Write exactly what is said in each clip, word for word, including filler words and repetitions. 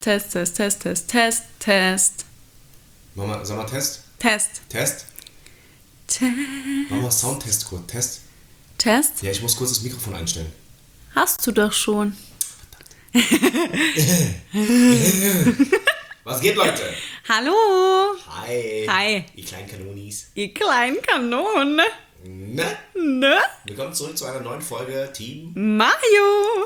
Test, Test, Test, Test, Test, Test. Machen wir, sag mal Test? Test. Test? Test. Machen wir Soundtest kurz. Test? Test? Ja, ich muss kurz das Mikrofon einstellen. Hast du doch schon. Was geht, Leute? Hallo. Hi. Hi. Ihr kleinen Kanonis. Ihr kleinen Kanonen. Ne? Ne? Willkommen zurück zu einer neuen Folge Team Mario.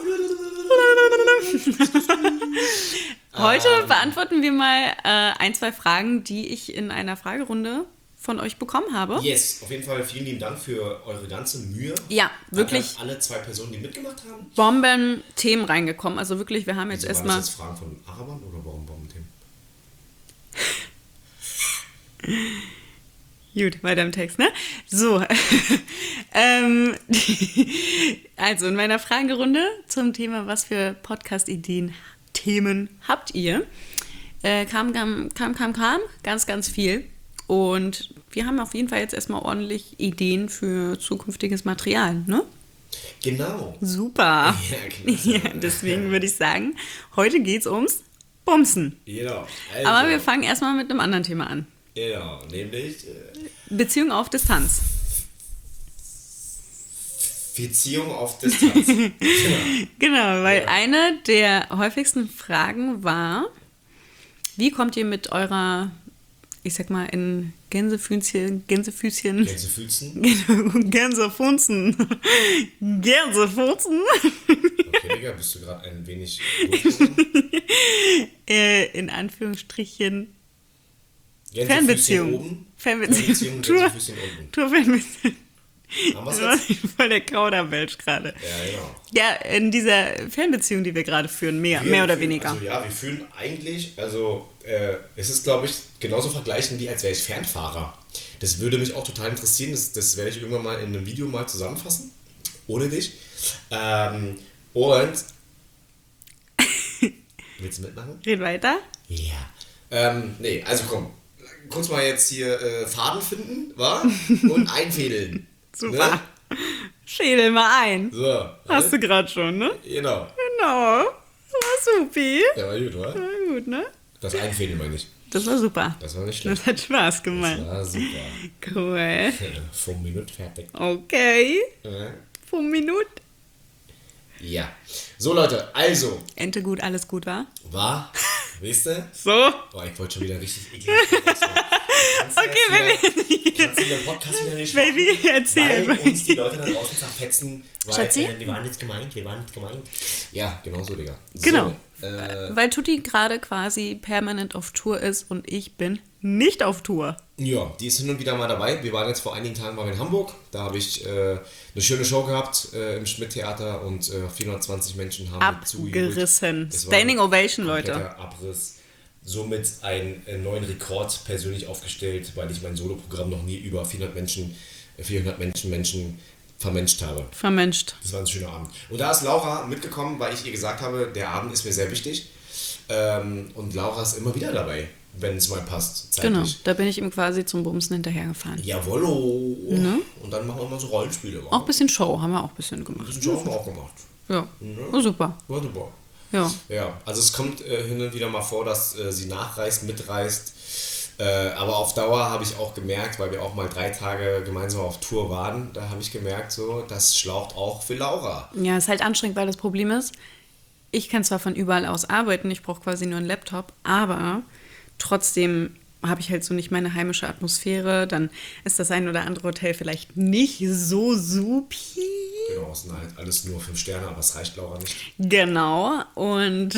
Heute Ähm. beantworten wir mal äh, ein, zwei Fragen, die ich in einer Fragerunde von euch bekommen habe. Yes, auf jeden Fall vielen lieben Dank für eure ganze Mühe. Ja, wirklich. Danke an alle zwei Personen, die mitgemacht haben. Bomben-Themen reingekommen. Also wirklich, wir haben jetzt Wieso, waren erstmal... das jetzt Fragen von Arabern oder warum Bomben-Themen? Gut, weiter im Text, ne? So, ähm, also in meiner Fragerunde zum Thema, was für Podcast-Ideen, Themen habt ihr, äh, kam, kam, kam, kam, kam ganz, ganz viel. Und wir haben auf jeden Fall jetzt erstmal ordentlich Ideen für zukünftiges Material, ne? Genau. Super. Ja, klasse. Ja, deswegen würde ich sagen, heute geht's ums Bumsen. Genau. Also, Aber wir fangen erstmal mit einem anderen Thema an. Genau, nämlich äh, Beziehung auf Distanz. Beziehung auf Distanz. Genau. Genau, weil Ja. eine der häufigsten Fragen war, wie kommt ihr mit eurer, ich sag mal, in Gänsefüßchen, Gänsefüßchen, Gänsefüßchen. Gänsefunzen, Gänsefunzen, Okay, Digga, bist du gerade ein wenig durchgekommen? äh, in Anführungsstrichen, Gänsefüßchen Fernbeziehung. oben, Fernbeziehung. Fernbeziehung, Tour, Gänsefüßchen unten. Tour Fernbeziehung. Haben wir's Das war jetzt? voll der Kauderwelsch gerade. Ja, genau. Ja, in dieser Fernbeziehung, die wir gerade führen, mehr, Wir mehr oder fühlen- weniger. Also ja, wir fühlen eigentlich, also äh, es ist, glaube ich, genauso vergleichen, wie als wäre ich Fernfahrer. Das würde mich auch total interessieren, das, das werde ich irgendwann mal in einem Video mal zusammenfassen, ohne dich. Ähm, und... Willst du mitmachen? Red weiter. Ja. Ähm, nee, also komm, kurz mal jetzt hier äh, Faden finden, wa? Und einfädeln. Super. Ne? Schädel mal ein. So. Hast du gerade schon, ne? Genau. Genau. Das war supi. Ja, war gut, wa? War gut, ne? Das Einfädeln meine ich. Das war super. Das war nicht schlecht. Das hat Spaß Das gemacht. war super. Cool. Fünf Minuten fertig. Okay. Ja. Fünf Minuten. Ja. So Leute, also, Ente gut, alles gut, war? war, wisst ihr? So. Oh, ich wollte schon wieder richtig eklig. Okay, Baby. Kannst du den Podcast wieder nicht Baby, machen, erzähl. weil uns die Leute da draußen zerfetzen, weil Schatzi? äh, wir waren nicht gemeint, wir waren nicht gemeint. Ja, genau so, Digga. Genau. So, äh, Weil Tutti gerade quasi permanent auf Tour ist und ich bin nicht auf Tour. ja, die ist hin und wieder mal dabei. Wir waren jetzt vor einigen Tagen mal in Hamburg. Da habe ich äh, eine schöne Show gehabt äh, im Schmidt-Theater und äh, vierhundertzwanzig Menschen haben mir zugejubelt. Abgerissen. Es war Standing ein Ovation, Leute. kompletter Abriss. Somit einen äh, neuen Rekord persönlich aufgestellt, weil ich mein Soloprogramm noch nie über vierhundert Menschen, äh, vierhundert Menschen, Menschen vermenscht habe. Vermenscht. Das war ein schöner Abend. Und da ist Laura mitgekommen, weil ich ihr gesagt habe, der Abend ist mir sehr wichtig. Ähm, und Laura ist immer wieder dabei, wenn es mal passt, zeitlich. Genau, da bin ich ihm quasi zum Bumsen hinterhergefahren. Jawollo. Ne? Und dann machen wir mal so Rollenspiele. Auch ein bisschen Show haben wir auch ein bisschen gemacht. Das haben wir auch gemacht. Ja, Ne? oh, super. War super. Ja. Ja, also es kommt äh, hin und wieder mal vor, dass äh, sie nachreist, mitreist. Äh, aber auf Dauer habe ich auch gemerkt, weil wir auch mal drei Tage gemeinsam auf Tour waren, da habe ich gemerkt, so, das schlaucht auch für Laura. Ja, ist halt anstrengend, weil das Problem ist, ich kann zwar von überall aus arbeiten, ich brauche quasi nur einen Laptop, aber trotzdem habe ich halt so nicht meine heimische Atmosphäre, dann ist das ein oder andere Hotel vielleicht nicht so supi. Genau, es sind halt alles nur fünf Sterne, aber es reicht Laura nicht. Genau, und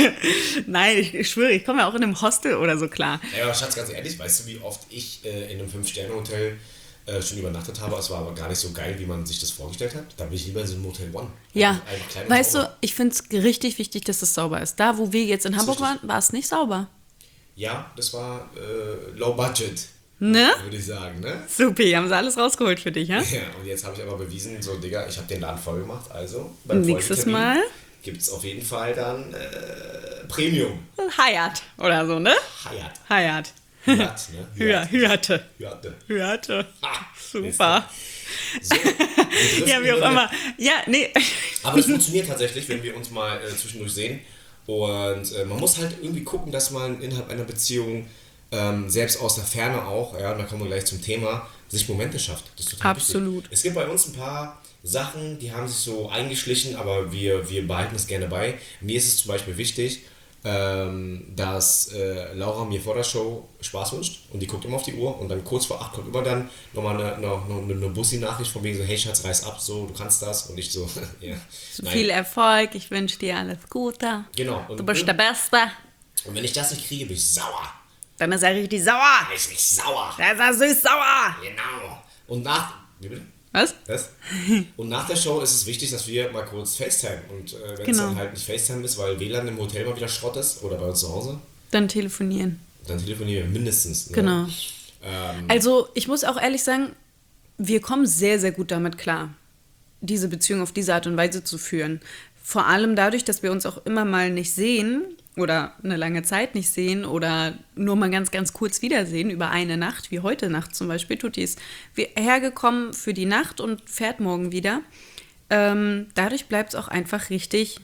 nein, ich, ich schwöre, ich komme ja auch in einem Hostel oder so klar. Ja, aber Schatz, ganz ehrlich, weißt du, wie oft ich äh, in einem fünf Sterne Hotel äh, schon übernachtet habe? Es war aber gar nicht so geil, wie man sich das vorgestellt hat. Da bin ich lieber in so einem Motel One. Ja, Einfach- einfach klein und weißt sauber. du, ich finde es richtig wichtig, dass es sauber ist. Da, wo wir jetzt in Hamburg richtig. waren, war es nicht sauber. Ja, das war äh, low budget, Ne? würde ich sagen, ne? Supi, haben sie alles rausgeholt für dich, ja? Ja, und jetzt habe ich aber bewiesen, so Digga, ich habe den Laden voll gemacht, also beim Nächstes Folgetermin Mal gibt es auf jeden Fall dann äh, Premium. Hyatt oder so, ne? Hyatt. Hyatt. Hyatt, ne? Hyatt. Hyatt. Hyatt. Hyatt. Ah, Super. So, wir driften Ja, wie auch immer- immer. Ja, nee. Aber das funktioniert tatsächlich, wenn wir uns mal äh, zwischendurch sehen. Und äh, man muss halt irgendwie gucken, dass man innerhalb einer Beziehung, ähm, selbst aus der Ferne auch, ja, und da kommen wir gleich zum Thema, sich Momente schafft. Das ist total Absolut. wichtig. Es gibt bei uns ein paar Sachen, die haben sich so eingeschlichen, aber wir, wir behalten es gerne bei. Mir ist es zum Beispiel wichtig, ähm, dass äh, Laura mir vor der Show Spaß wünscht und die guckt immer auf die Uhr und dann kurz vor acht kommt immer dann nochmal eine, noch, noch eine Bussi-Nachricht von wegen so, hey Schatz, reiß ab, so, du kannst das und ich so, ja. So Nein. viel Erfolg, ich wünsche dir alles Gute. Genau. Und, Du bist der Beste. und wenn ich das nicht kriege, bin ich sauer. Dann ist er richtig sauer. Bin ich richtig sauer. Der ist er süß sauer. Genau. Und nach... Wie bitte? Was? Was? Und nach der Show ist es wichtig, dass wir mal kurz FaceTime. Und äh, wenn es Genau. dann halt nicht FaceTime ist, weil W L A N im Hotel mal wieder Schrott ist oder bei uns zu Hause, Dann telefonieren. dann telefonieren wir mindestens. Ne? Genau. Ähm, Also ich muss auch ehrlich sagen, wir kommen sehr, sehr gut damit klar, diese Beziehung auf diese Art und Weise zu führen. Vor allem dadurch, dass wir uns auch immer mal nicht sehen oder eine lange Zeit nicht sehen oder nur mal ganz, ganz kurz wiedersehen über eine Nacht, wie heute Nacht zum Beispiel. Tutti ist hergekommen für die Nacht und fährt morgen wieder. Ähm, dadurch bleibt es auch einfach richtig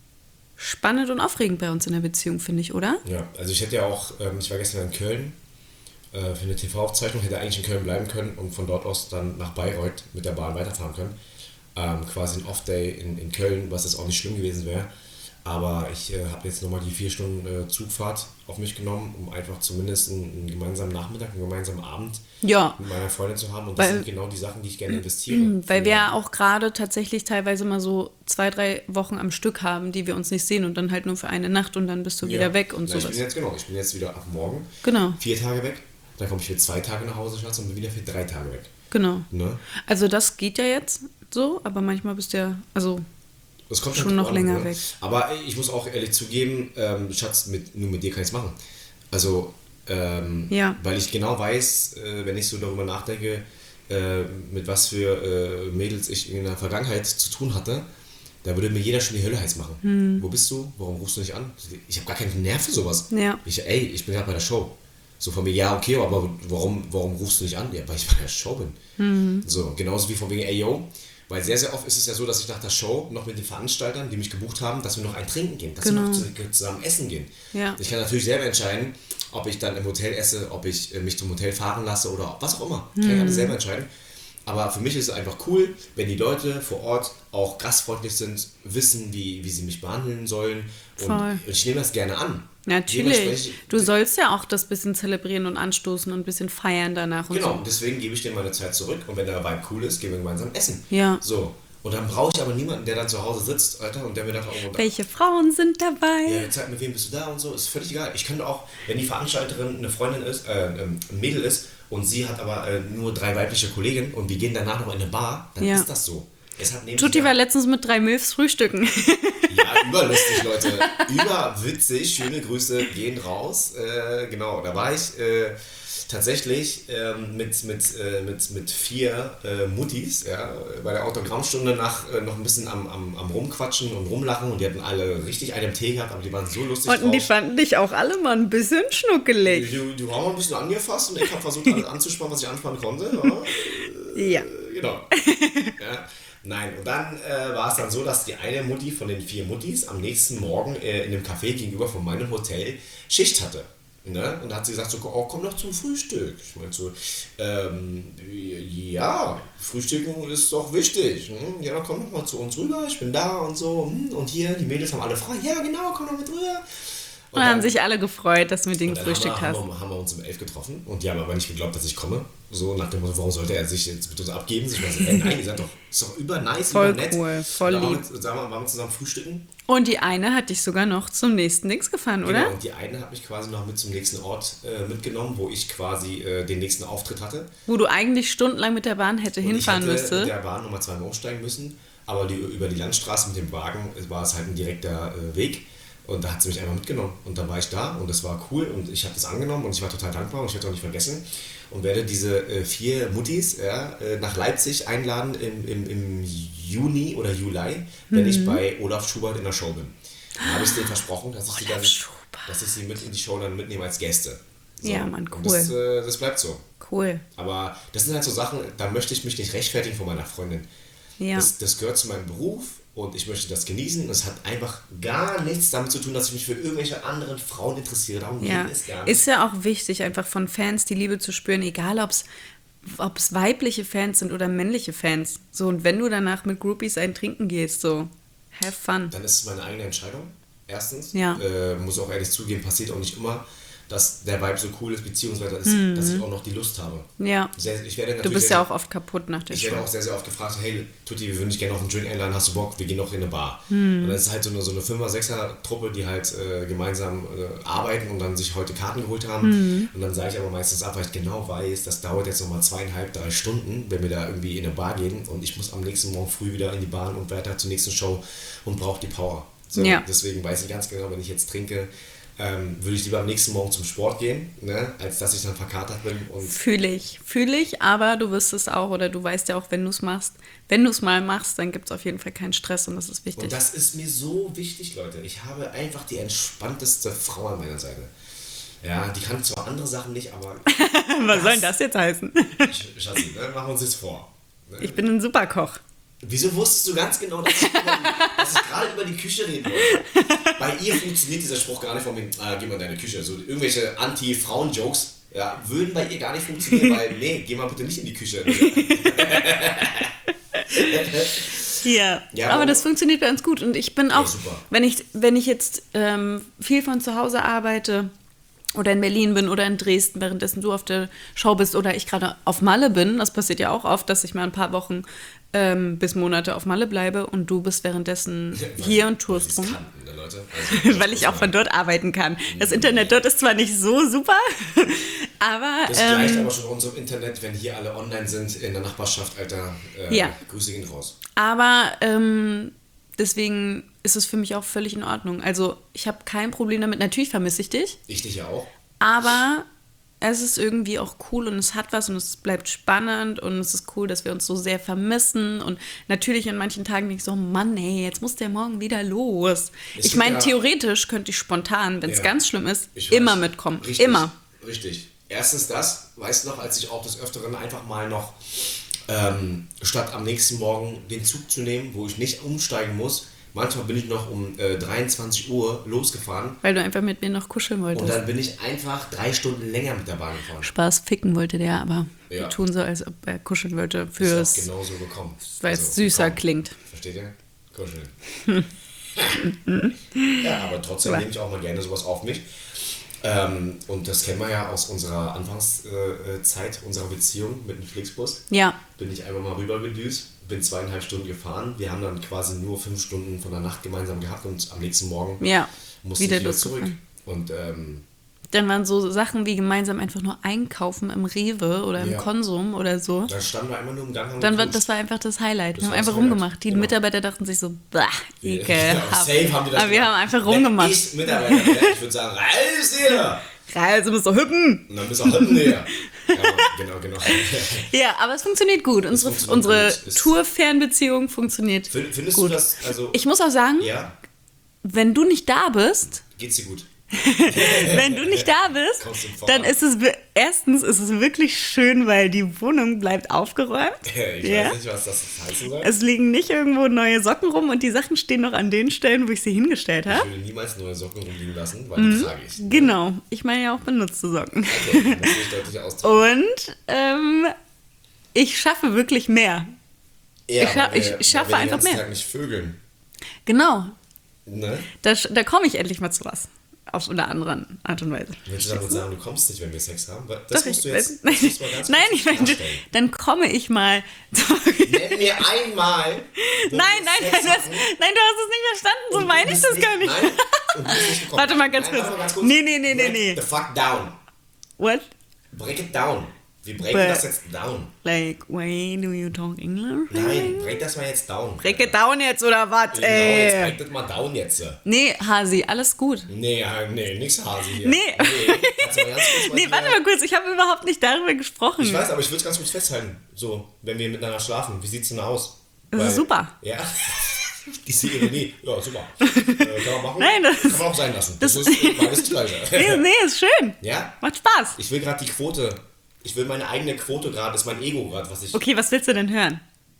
spannend und aufregend bei uns in der Beziehung, finde ich, oder? ja, also ich hätte ja auch, ähm, ich war gestern in Köln äh, für eine T V-Aufzeichnung, hätte eigentlich in Köln bleiben können und von dort aus dann nach Bayreuth mit der Bahn weiterfahren können. Ähm, quasi ein Off-Day in, in Köln, was jetzt auch nicht schlimm gewesen wäre. Aber ich äh, habe jetzt nochmal die vier Stunden äh, Zugfahrt auf mich genommen, um einfach zumindest einen, einen gemeinsamen Nachmittag, einen gemeinsamen Abend Ja. mit meiner Freundin zu haben. Und das Weil- sind genau die Sachen, die ich gerne investiere. Weil wir ja auch gerade tatsächlich teilweise mal so zwei, drei Wochen am Stück haben, die wir uns nicht sehen und dann halt nur für eine Nacht und dann bist du wieder weg und Na, ich sowas. bin jetzt genau, ich bin jetzt wieder ab morgen Genau, vier Tage weg. Dann komme ich für zwei Tage nach Hause, Schatz, und bin wieder für drei Tage weg. genau. Ne? Also das geht ja jetzt so, aber manchmal bist du ja, also Das kommt Schon halt noch drauf länger ne? weg. Aber ich muss auch ehrlich zugeben, ähm, Schatz, mit, nur mit dir kann ich es machen. Also, ähm, Ja. weil ich genau weiß, äh, wenn ich so darüber nachdenke, äh, mit was für äh, Mädels ich in der Vergangenheit zu tun hatte, da würde mir jeder schon die Hölle heiß machen. Hm. Wo bist du? Warum rufst du nicht an? Ich habe gar keinen Nerv für sowas. Ja. Ich, ey, ich bin gerade bei der Show. So von mir, ja, okay, aber warum, warum rufst du nicht an? Ja, weil ich bei der Show bin. Mhm. So, genauso wie von wegen, ey, yo. Weil sehr, sehr oft ist es ja so, dass ich nach der Show noch mit den Veranstaltern, die mich gebucht haben, dass wir noch ein Trinken gehen, dass Genau. wir noch zusammen essen gehen. Ja. Ich kann natürlich selber entscheiden, ob ich dann im Hotel esse, ob ich äh, mich zum Hotel fahren lasse oder was auch immer. Kann ich alles selber entscheiden. Aber für mich ist es einfach cool, wenn die Leute vor Ort auch gastfreundlich sind, wissen, wie, wie sie mich behandeln sollen. Und Voll. ich nehme das gerne an. natürlich. Dementsprechend- Du sollst ja auch das bisschen zelebrieren und anstoßen und ein bisschen feiern danach und Genau, so. deswegen gebe ich dir meine Zeit zurück und wenn der Vibe cool ist, gehen wir gemeinsam essen. Ja. So. Und dann brauche ich aber niemanden, der dann zu Hause sitzt, Alter, und der mir dann auch irgendwo Welche Frauen sind dabei? ja, Zeit, mit wem bist du da und so, ist völlig egal. Ich könnte auch, wenn die Veranstalterin eine Freundin ist, äh, ähm, ein Mädel ist und sie hat aber äh, nur drei weibliche Kolleginnen und wir gehen danach noch in eine Bar, dann Ja. ist das so. Es hat neben Tutti sich- war letztens mit drei Milfs frühstücken. Ja, überlustig, Leute. Überwitzig. Schöne Grüße gehen raus. Äh, genau, da war ich äh, tatsächlich ähm, mit, mit, äh, mit, mit vier äh, Muttis ja, bei der Autogrammstunde nach äh, noch ein bisschen am, am, am Rumquatschen und Rumlachen und die hatten alle richtig einen im Tee gehabt, aber die waren so lustig Und die drauf. fanden dich auch alle mal ein bisschen schnuckelig. Die, die haben ein bisschen angefasst und ich habe versucht, alles anzuspannen, was ich anspannen konnte. Ja. Ja. Genau. Ja. Nein, und dann äh, war es dann so, dass die eine Mutti von den vier Muttis am nächsten Morgen äh, in dem Café gegenüber von meinem Hotel Schicht hatte. Ne? Und da hat sie gesagt, so, oh, komm doch zum Frühstück. Ich meinte so, ähm, ja, Frühstücken ist doch wichtig. Hm? Ja, dann komm doch mal zu uns rüber, ich bin da und so. Hm? Und hier, die Mädels haben alle frei. Ja, genau, komm doch mit rüber. Und dann haben sich alle gefreut, dass du mit denen Und dann gefrühstückt haben wir, hast. haben, wir, haben wir uns um elf getroffen und die haben aber nicht geglaubt, dass ich komme. So nach dem Motto, warum sollte er sich jetzt mit uns abgeben? Ich weiß, ey, nein, ihr seid doch, ist doch über nice, Voll über nett. cool, voll Und dann lieb. Waren wir, sagen wir, waren wir zusammen frühstücken. Und die eine hat dich sogar noch zum nächsten Dings gefahren, Genau, oder? und die eine hat mich quasi noch mit zum nächsten Ort äh, mitgenommen, wo ich quasi äh, den nächsten Auftritt hatte. Wo du eigentlich stundenlang mit der Bahn hätte Und hinfahren ich hätte mit müsstest. der Bahn nochmal zweimal umsteigen müssen, aber die, über die Landstraße mit dem Wagen war es halt ein direkter äh, Weg. Und da hat sie mich einfach mitgenommen. Und dann war ich da und das war cool und ich habe das angenommen und ich war total dankbar und ich werde es auch nicht vergessen. Und werde diese äh, vier Muttis ja, äh, nach Leipzig einladen im, im, im Juni oder Juli, wenn Mhm. ich bei Olaf Schubert in der Show bin. Da habe ich denen versprochen, dass ich, sie dann, Schubert. dass ich sie mit in die Show dann mitnehme als Gäste. So. Ja, Mann, Und cool. das, äh, das bleibt so. Cool. Aber das sind halt so Sachen, da möchte ich mich nicht rechtfertigen von meiner Freundin. Ja. Das, das gehört zu meinem Beruf und ich möchte das genießen. Es hat einfach gar nichts damit zu tun, dass ich mich für irgendwelche anderen Frauen interessiere. Darum Ja. geht es gar nicht. Ist ja auch wichtig, einfach von Fans die Liebe zu spüren, egal ob es weibliche Fans sind oder männliche Fans. So, und wenn du danach mit Groupies ein Trinken gehst, so, have fun. Dann ist es meine eigene Entscheidung. Erstens, Ja. äh, muss auch ehrlich zugeben, passiert auch nicht immer, dass der Vibe so cool ist, beziehungsweise dass, mhm. dass ich auch noch die Lust habe. Ja. Sehr, ich werde Du bist sehr, ja auch oft kaputt nach der Ich Show. werde auch sehr, sehr oft gefragt, hey Tutti, wir würden dich gerne auf einen Drink einladen, hast du Bock? Wir gehen noch in eine Bar. Mhm. Und dann ist halt so eine, so eine Fünfer-, Sechser-Truppe, die halt äh, gemeinsam äh, arbeiten und dann sich heute Karten geholt haben. Mhm. Und dann sage ich aber meistens ab, weil ich genau weiß, das dauert jetzt nochmal zweieinhalb, drei Stunden, wenn wir da irgendwie in eine Bar gehen und ich muss am nächsten Morgen früh wieder in die Bahn und weiter zur nächsten Show und brauche die Power. So, ja. Deswegen weiß ich ganz genau, wenn ich jetzt trinke, ähm, würde ich lieber am nächsten Morgen zum Sport gehen, ne, als dass ich dann verkatert bin. Fühle ich, fühle ich, aber du wirst es auch, oder du weißt ja auch, wenn du es machst, wenn du es mal machst, dann gibt es auf jeden Fall keinen Stress und das ist wichtig. Und das ist mir so wichtig, Leute. Ich habe einfach die entspannteste Frau an meiner Seite. Ja, die kann zwar andere Sachen nicht, aber... Was soll denn das jetzt heißen? Schatzi, ne, machen wir uns jetzt vor. Ne? Ich bin ein Superkoch. Wieso wusstest du ganz genau, dass ich, dass ich gerade über die Küche reden wollte? Bei ihr funktioniert dieser Spruch gar nicht von mir, ah, geh mal in deine Küche. So irgendwelche Anti-Frauen-Jokes, ja, würden bei ihr gar nicht funktionieren, weil, nee, geh mal bitte nicht in die Küche. Ja, ja, aber das funktioniert bei uns gut. Und ich bin auch, ja, wenn ich, wenn ich jetzt ähm, viel von zu Hause arbeite oder in Berlin bin oder in Dresden, währenddessen du auf der Show bist oder ich gerade auf Malle bin, das passiert ja auch oft, dass ich mal ein paar Wochen ähm, bis Monate auf Malle bleibe und du bist währenddessen ja, hier und tourst rum. Kannten, ne, Leute? Also, weil ich auch von dort arbeiten kann. Das Internet dort ist zwar nicht so super, aber... Das ähm, gleicht aber schon unserem Internet, wenn hier alle online sind in der Nachbarschaft, Alter. Äh, ja. Grüße gehen raus. Aber ähm, deswegen ist es für mich auch völlig in Ordnung. Also ich habe kein Problem damit. Natürlich vermisse ich dich. Ich dich ja auch. Aber es ist irgendwie auch cool und es hat was und es bleibt spannend und es ist cool, dass wir uns so sehr vermissen. Und natürlich an manchen Tagen denke ich so, Mann, ey, jetzt muss der morgen wieder los. Es ich meine, ja, theoretisch könnte ich spontan, wenn es ja, ganz schlimm ist, immer weiß, mitkommen. Richtig, immer. Richtig. Erstens das, weißt du noch, als ich auch des Öfteren einfach mal noch ähm, statt am nächsten Morgen den Zug zu nehmen, wo ich nicht umsteigen muss, manchmal bin ich noch um äh, dreiundzwanzig Uhr losgefahren. Weil du einfach mit mir noch kuscheln wolltest. Und dann bin ich einfach drei Stunden länger mit der Bahn gefahren. Spaß ficken wollte der, aber ja, wir tun so, als ob er kuscheln wollte. Fürs, ist auch genauso bekommen. Weil es also, süßer bekommen. Klingt. Versteht ihr? Kuscheln. Ja, aber trotzdem nehme ich auch mal gerne sowas auf mich. Ähm, und das kennen wir ja aus unserer Anfangszeit unserer Beziehung mit dem Flixbus. Ja. Bin ich einmal mal rüber gedüst. Bin zweieinhalb Stunden gefahren. Wir haben dann quasi nur fünf Stunden von der Nacht gemeinsam gehabt und am nächsten Morgen ja, musste ich wieder zurück. Und ähm, dann waren so Sachen wie gemeinsam einfach nur einkaufen im Rewe oder im ja. Konsum oder so. Da standen wir immer nur im Gang. Haben dann war, das war einfach das Highlight. Das wir haben einfach rumgemacht. Die genau. Mitarbeiter dachten sich so, bah, ekelhaft. Ja, safe haben die das Aber wir haben einfach rumgemacht. Ich Mitarbeiter, ich würde sagen, Reis hier! Reis, du bist doch hüppen! Und dann bist du auch hüppen hier. Ja, genau, genau. Ja, aber es funktioniert gut. Unsere, funktioniert unsere Tour-Fernbeziehung funktioniert Findest gut. du das? Also, ich muss auch sagen, ja? wenn du nicht da bist... Geht's dir gut? Wenn du nicht da bist, dann ist es, erstens ist es wirklich schön, weil die Wohnung bleibt aufgeräumt. Ich ja. weiß nicht, was das heißen soll. Es liegen nicht irgendwo neue Socken rum und die Sachen stehen noch an den Stellen, wo ich sie hingestellt habe. Ich würde niemals neue Socken rumliegen lassen, weil mhm. die trage ich. Genau, ich meine ja auch benutzte Socken. Also, das muss ich deutlich ausdrücken. Und ähm, ich schaffe wirklich mehr. Ja, ich, scha- wir, ich schaffe wir einfach mehr. Tag nicht vögeln. Genau. Ne? Da, da komme ich endlich mal zu was. Auf eine andere Art und Weise. Willst du damit sagen, du kommst nicht, wenn wir Sex haben? Das Doch, musst du ich, jetzt nein, das mal ganz nein ich meine, dann komme ich mal. Nenn mir einmal. Nein, nein, nein, das, nein, du hast es nicht verstanden, so meine ich das nicht, gar nicht. Nein, und nicht Warte mal ganz, nein, kurz. mal ganz kurz. Nee, nee, nee, nee, nee. The fuck down. What? Break it down. Wir breaken But, das jetzt down. Like, why do you talk English? Nein, break das mal jetzt down. Break it down jetzt, oder was, genau, ey? Jetzt break das mal down jetzt. Nee, Hasi, alles gut. Nee, nee, nix Hasi hier. Nee. Nee, kannst du mal ganz kurz mal nee warte mal kurz, ich habe überhaupt nicht darüber gesprochen. Ich weiß, aber ich würde es ganz kurz festhalten. So, wenn wir miteinander schlafen, wie sieht's denn aus? Das Weil, ist super. Ja. Diese Ironie. Ja, super. Äh, kann man machen. Nein, das kann man auch sein lassen. Das, das ist beides das Gleiche. Nee, nee, ist schön. Ja? Macht Spaß. Ich will gerade die Quote. Ich will meine eigene Quote gerade, ist mein Ego gerade, was ich... Okay, was willst du denn hören?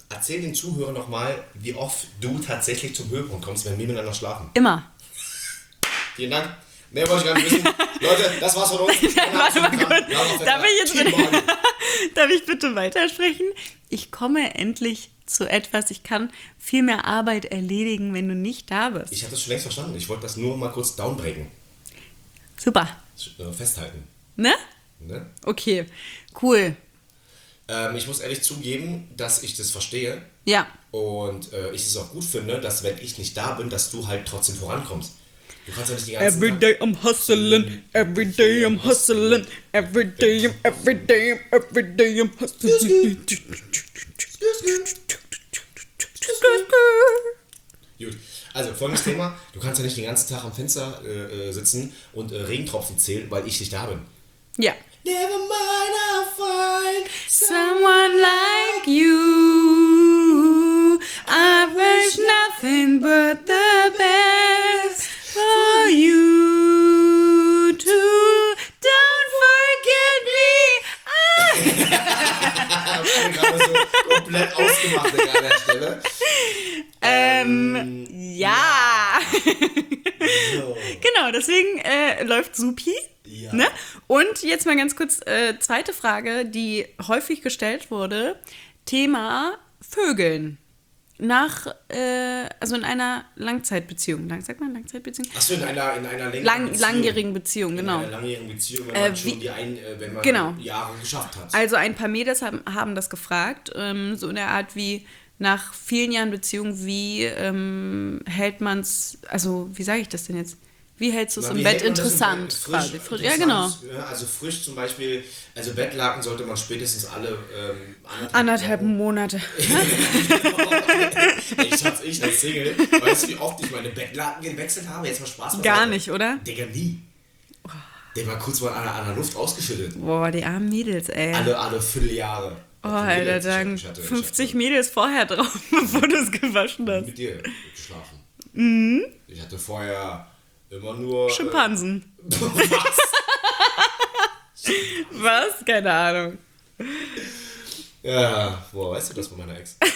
erzähl den Zuhörern nochmal, wie oft du tatsächlich zum Höhepunkt kommst, wenn wir miteinander schlafen. Immer. Vielen Dank. Mehr wollte ich gar nicht wissen. Leute, das war's von uns. Warte mal kurz. Darf ich jetzt bitte, darf ich bitte weitersprechen? Ich komme endlich zu etwas. Ich kann viel mehr Arbeit erledigen, wenn du nicht da bist. Ich habe das schon längst verstanden. Ich wollte das nur mal kurz downbreaken. Super. Festhalten. Ne? Ne? Okay, cool. Ähm, ich muss ehrlich zugeben, dass ich das verstehe. Ja. Und äh, ich es auch gut finde, dass wenn ich nicht da bin, dass du halt trotzdem vorankommst. Du kannst ja nicht die ganze Every Tag... day I'm hustling, every day I'm hustling, every day, every day, every day I'm hustling. Gut, also folgendes Thema. Du kannst ja nicht den ganzen Tag am Fenster äh, sitzen und äh, Regentropfen zählen, weil ich nicht da bin. Ja. Never mind, I'll find Someone like you, I wish nothing but the best for you too. Don't forget me. Ich habe gerade so komplett ausgemacht an der Stelle. Ähm, Ähm, ja. So. Genau, deswegen äh, läuft Supi. Ja. Ne? Und jetzt mal ganz kurz, äh, zweite Frage, die häufig gestellt wurde. Thema Vögeln. Nach, äh, also in einer Langzeitbeziehung. Lang, sagt man Langzeitbeziehung? Achso, in einer, in einer längeren Lang, Beziehung. langjährigen Beziehung, genau. In einer langjährigen Beziehung, wenn Äh, man schon wie- die ein, äh, wenn man Genau. Jahre geschafft hat. Also ein paar Mädels haben, haben das gefragt, ähm, so in der Art wie nach vielen Jahren Beziehung, wie ähm, hält man es, also wie sage ich das denn jetzt? Wie hältst du es Na, im wie Bett hält man das im interessant? Bett? quasi? Frisch, Frisch, ja, genau. interessant, ja, also frisch zum Beispiel, also Bettlaken sollte man spätestens alle ähm, Anderthalb Wochen- Monate. Ich Schatz, ich als Single, weißt du, wie oft ich meine Bettlaken gewechselt habe? Jetzt mal Spaß. Gar beiseite. nicht, oder? Digga, nie. Der war kurz mal an, der- an der Luft ausgeschüttet. Boah, die armen Mädels, ey. Alle, alle Vierteljahre. Oh, Alter, da lagen fünfzig Mädels vorher drauf, bevor du es gewaschen hast. Mit dir geschlafen. Mhm. Ich hatte vorher immer nur... Schimpansen. Äh, was? Was? Keine Ahnung. Ja, boah, weißt du das von meiner Ex?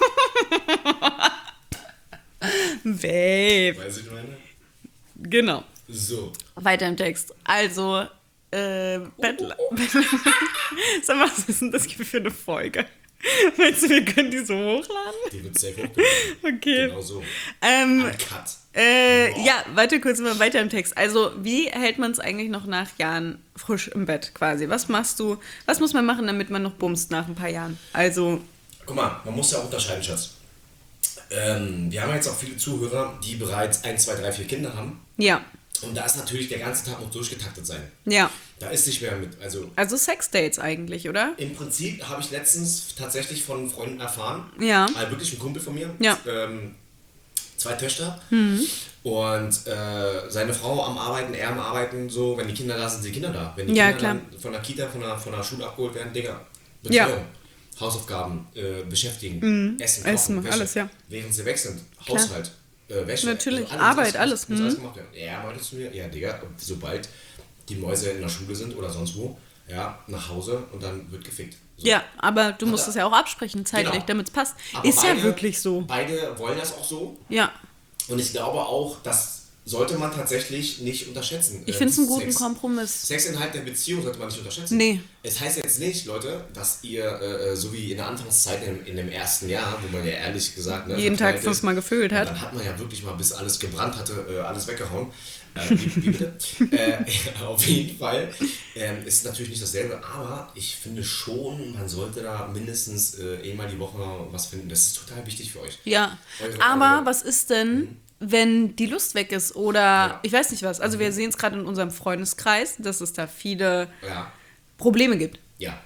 Babe. Weiß ich meine? Genau. So. Weiter im Text. Also, äh, Bettler. Sag mal, was ist denn das hier für eine Folge? Meinst du, wir können die so hochladen? Die wird safe hochgeladen. Okay. Genau so. Ähm, Uncut. äh, Boah. ja, warte kurz mal weiter im Text. Also, wie hält man es eigentlich noch nach Jahren frisch im Bett quasi? Was machst du, was muss man machen, damit man noch bumst nach ein paar Jahren? Also, Guck mal, man muss ja auch unterscheiden, Schatz. Ähm, wir haben jetzt auch viele Zuhörer, die bereits ein, zwei, drei, vier Kinder haben. ja, Und da ist natürlich der ganze Tag noch durchgetaktet sein. ja. Da ist nicht mehr mit, also Also Sexdates eigentlich, oder? im Prinzip habe ich letztens tatsächlich von Freunden erfahren, Ja. also wirklich ein Kumpel von mir, Ja. ähm, zwei Töchter Mhm. und äh, seine Frau am Arbeiten, er am Arbeiten, so, wenn die Kinder da sind, sind die Kinder da. Wenn die Ja, Kinder klar. dann von der Kita, von der, von der Schule abgeholt werden, Digga, Ja. Betreuung, Hausaufgaben, äh, beschäftigen, Essen, Kochen, Essen, Wäsche, alles, ja. während sie weg sind, Klar. Haushalt, äh, Wäsche. Natürlich, alles, Arbeit, muss alles, Muss mhm. alles gemacht werden. Er meinte zu mir, ja Digga, sobald die Mäuse in der Schule sind oder sonst wo, ja, nach Hause und dann wird gefickt. So. Ja, aber du musst er- es ja auch absprechen zeitlich, Genau. damit es passt. Aber Ist beide, ja wirklich so. Beide wollen das auch so. Ja, Und ich glaube auch, das sollte man tatsächlich nicht unterschätzen. ich Äh, finde es einen guten Sex. Kompromiss. Sex innerhalb der Beziehung sollte man nicht unterschätzen. Nee. Es heißt jetzt nicht, Leute, dass ihr, äh, so wie in der Anfangszeit in, in dem ersten Jahr, wo man ja ehrlich gesagt... Ne, Jeden Tag verknallt ist, fünfmal gefühlt hat. Dann hat man ja wirklich mal, bis alles gebrannt hatte, äh, alles weggehauen. Äh, wie, wie bitte? äh, auf jeden Fall ähm, ist natürlich nicht dasselbe, aber ich finde schon, man sollte da mindestens äh, einmal die Woche was finden. Das ist total wichtig für euch. Ja, Eure- aber eure- was ist denn, wenn die Lust weg ist oder Ja. ich weiß nicht was. Also wir sehen es gerade in unserem Freundeskreis, dass es da viele Ja. Probleme gibt. Ja.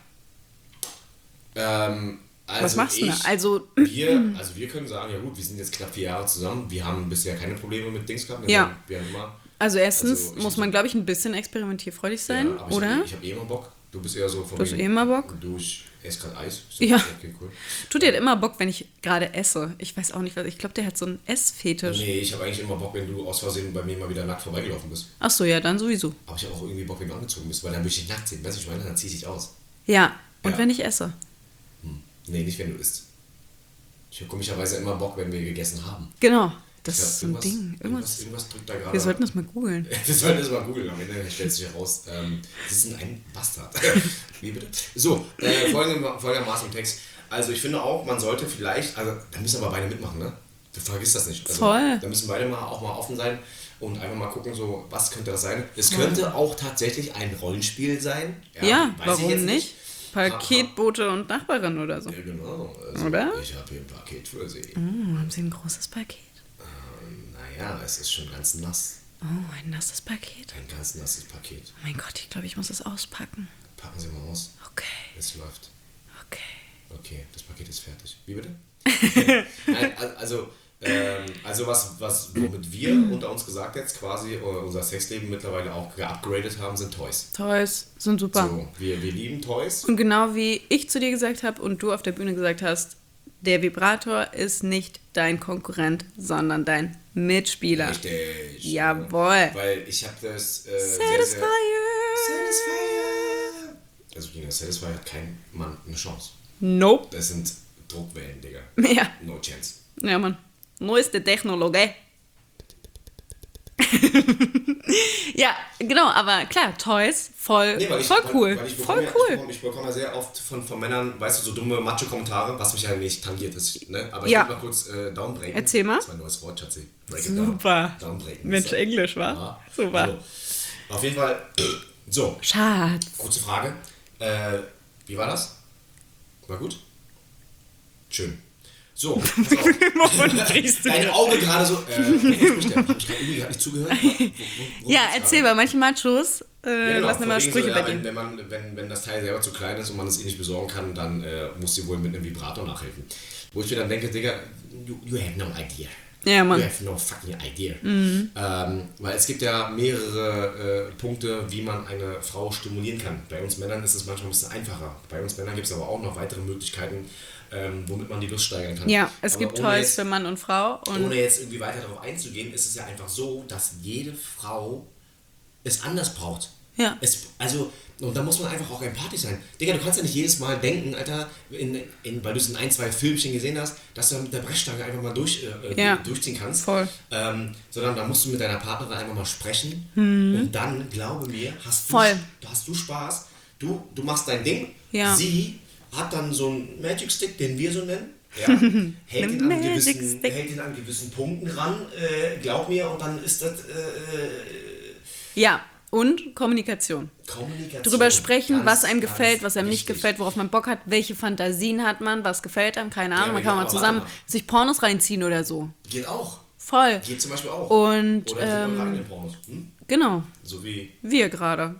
Ähm, also Was machst du ich, denn? Also, wir, also wir können sagen, ja gut, wir sind jetzt knapp vier Jahre zusammen, wir haben bisher keine Probleme mit Dings gehabt. ne? Ja. Wir haben immer, also erstens Also ich- muss man, glaube ich, ein bisschen experimentierfreudig sein, ja, aber oder? Ich, ich habe eh immer Bock. Du bist eher so von Du hast wegen, eh immer Bock? Du, ich esse gerade Eis. Ist Ja. Okay, cool. Tut dir halt immer Bock, wenn ich gerade esse. Ich weiß auch nicht, was. Ich glaube, der hat so einen Essfetisch. Nee, ich habe eigentlich immer Bock, wenn du aus Versehen bei mir mal wieder nackt vorbeigelaufen bist. Ach so, ja, dann sowieso. Aber ich habe auch irgendwie Bock, wenn du angezogen bist, weil dann will ich dich nackt sehen. Weißt du, ich meine, dann zieh ich dich aus. Ja, und Ja. wenn ich esse. Hm. Nee, nicht wenn du isst. Ich habe komischerweise immer Bock, wenn wir gegessen haben. Genau, das Ich glaub, ist so ein irgendwas- Ding. Irgendwas, Irgendwas. irgendwas drückt da gerade. Wir sollten das mal googeln. Wir sollten das mal googeln, am Ende stellt sich heraus, ähm, Sie sind ein Bastard. Wie bitte? So, äh, folgende- folgendermaßen im Text. Also ich finde auch, man sollte vielleicht, also da müssen aber beide mitmachen, ne? Du vergisst das nicht. Also, Voll. Da müssen beide mal auch mal offen sein und einfach mal gucken, so, was könnte das sein? Es könnte auch tatsächlich ein Rollenspiel sein. Ja, weiß ich warum jetzt nicht? Paketbote und Nachbarin oder so. Ja, genau. Also, Oder? Ich habe hier ein Paket für Sie. Oh, haben Sie ein großes Paket? Ähm, naja, es ist schon ganz nass. Oh, ein nasses Paket. Ein ganz nasses Paket. Oh mein Gott, ich glaube, ich muss es auspacken. Packen Sie mal aus. Okay, Es läuft. okay. Okay, das Paket ist fertig. Wie bitte? Nein, al- also, ähm, also was, was, womit wir unter uns gesagt jetzt quasi äh, unser Sexleben mittlerweile auch geupgradet haben, sind Toys. Toys sind super. So, wir, wir lieben Toys. Und genau wie ich zu dir gesagt habe und du auf der Bühne gesagt hast, der Vibrator ist nicht dein Konkurrent, sondern dein Mitspieler. Richtig. Jawohl. Weil ich habe das äh, sehr, Satisfyer. sehr... Satisfyer. Also gegen das Satisfyer hat kein Mann eine Chance. Nope. Das sind Druckwellen, Digga. Ja, No chance. ja, Mann. Neueste Technologie. Ja, genau, aber klar, Toys, voll, Nee, weil ich, voll weil, cool. Weil ich voll bekomme, ja- cool. Ich bekomme, ich bekomme ja sehr oft von, von Männern, weißt du, so dumme Macho-Kommentare, was mich ja nicht tangiert ist. Ne? Aber ich Ja. will mal kurz äh, downbreaken. Erzähl mal. Das ist mein neues Wort, Schatzi. Break it down. Super. Downbreaken. Mensch, So. Englisch, wa? Ja. Super. So. Auf jeden Fall, so, Schatz. kurze Frage. Äh, wie war das? War gut? Schön. So, pass auf. Wovon sprichst du Dein jetzt? Auge gerade so, äh, wovon spricht der? Hab ich gerade irgendwie gerade nicht zugehört? Wo- wo- worum Ja, geht's erzähl gerade? mal, manche Machos äh, Ja, genau, lassen von immer wegen Sprüche so, bei ja, wenn, dir. wenn, man, wenn, wenn das Teil selber zu klein ist und man es eh nicht besorgen kann, dann äh, muss sie wohl mit einem Vibrator nachhelfen. Wo ich mir dann denke, Digga, you, you have no idea. Ja, Mann. You have no fucking idea. Ähm, weil es gibt ja mehrere äh, Punkte, wie man eine Frau stimulieren kann. Bei uns Männern ist es manchmal ein bisschen einfacher. Bei uns Männern gibt es aber auch noch weitere Möglichkeiten, ähm, womit man die Lust steigern kann. Ja, es Aber gibt ohne Toys jetzt- für Mann und Frau. Und Ohne jetzt irgendwie weiter darauf einzugehen, ist es ja einfach so, dass jede Frau es anders braucht. Ja. Es, also, und da muss man einfach auch empathisch sein. Digga, du kannst ja nicht jedes Mal denken, Alter, in, in, weil du es in ein, zwei Filmchen gesehen hast, dass du mit der Brechstange einfach mal durch, äh, Ja, durchziehen kannst. voll. Ähm, sondern da musst du mit deiner Partnerin einfach mal sprechen. Und dann, glaube mir, hast du, Voll. hast du Spaß. Du, du machst dein Ding. Ja. Sie hat dann so einen Magic Stick, den wir so nennen. Ja, hält, ihn an Magic gewissen, Stick. hält ihn an gewissen Punkten ran, äh, glaub mir, und dann ist das äh, ja, und Kommunikation. Kommunikation. Drüber sprechen, Ganz, was einem ganz gefällt, was einem nicht wichtig. gefällt, worauf man Bock hat, welche Fantasien hat man, was gefällt einem, keine Ahnung. Ja, man kann genau, mal zusammen warte mal. sich Pornos reinziehen oder so. Geht auch. Voll. Geht zum Beispiel auch. Und, Oder ähm, ähm, eigenen Pornos. Hm? Genau, So wie wir gerade.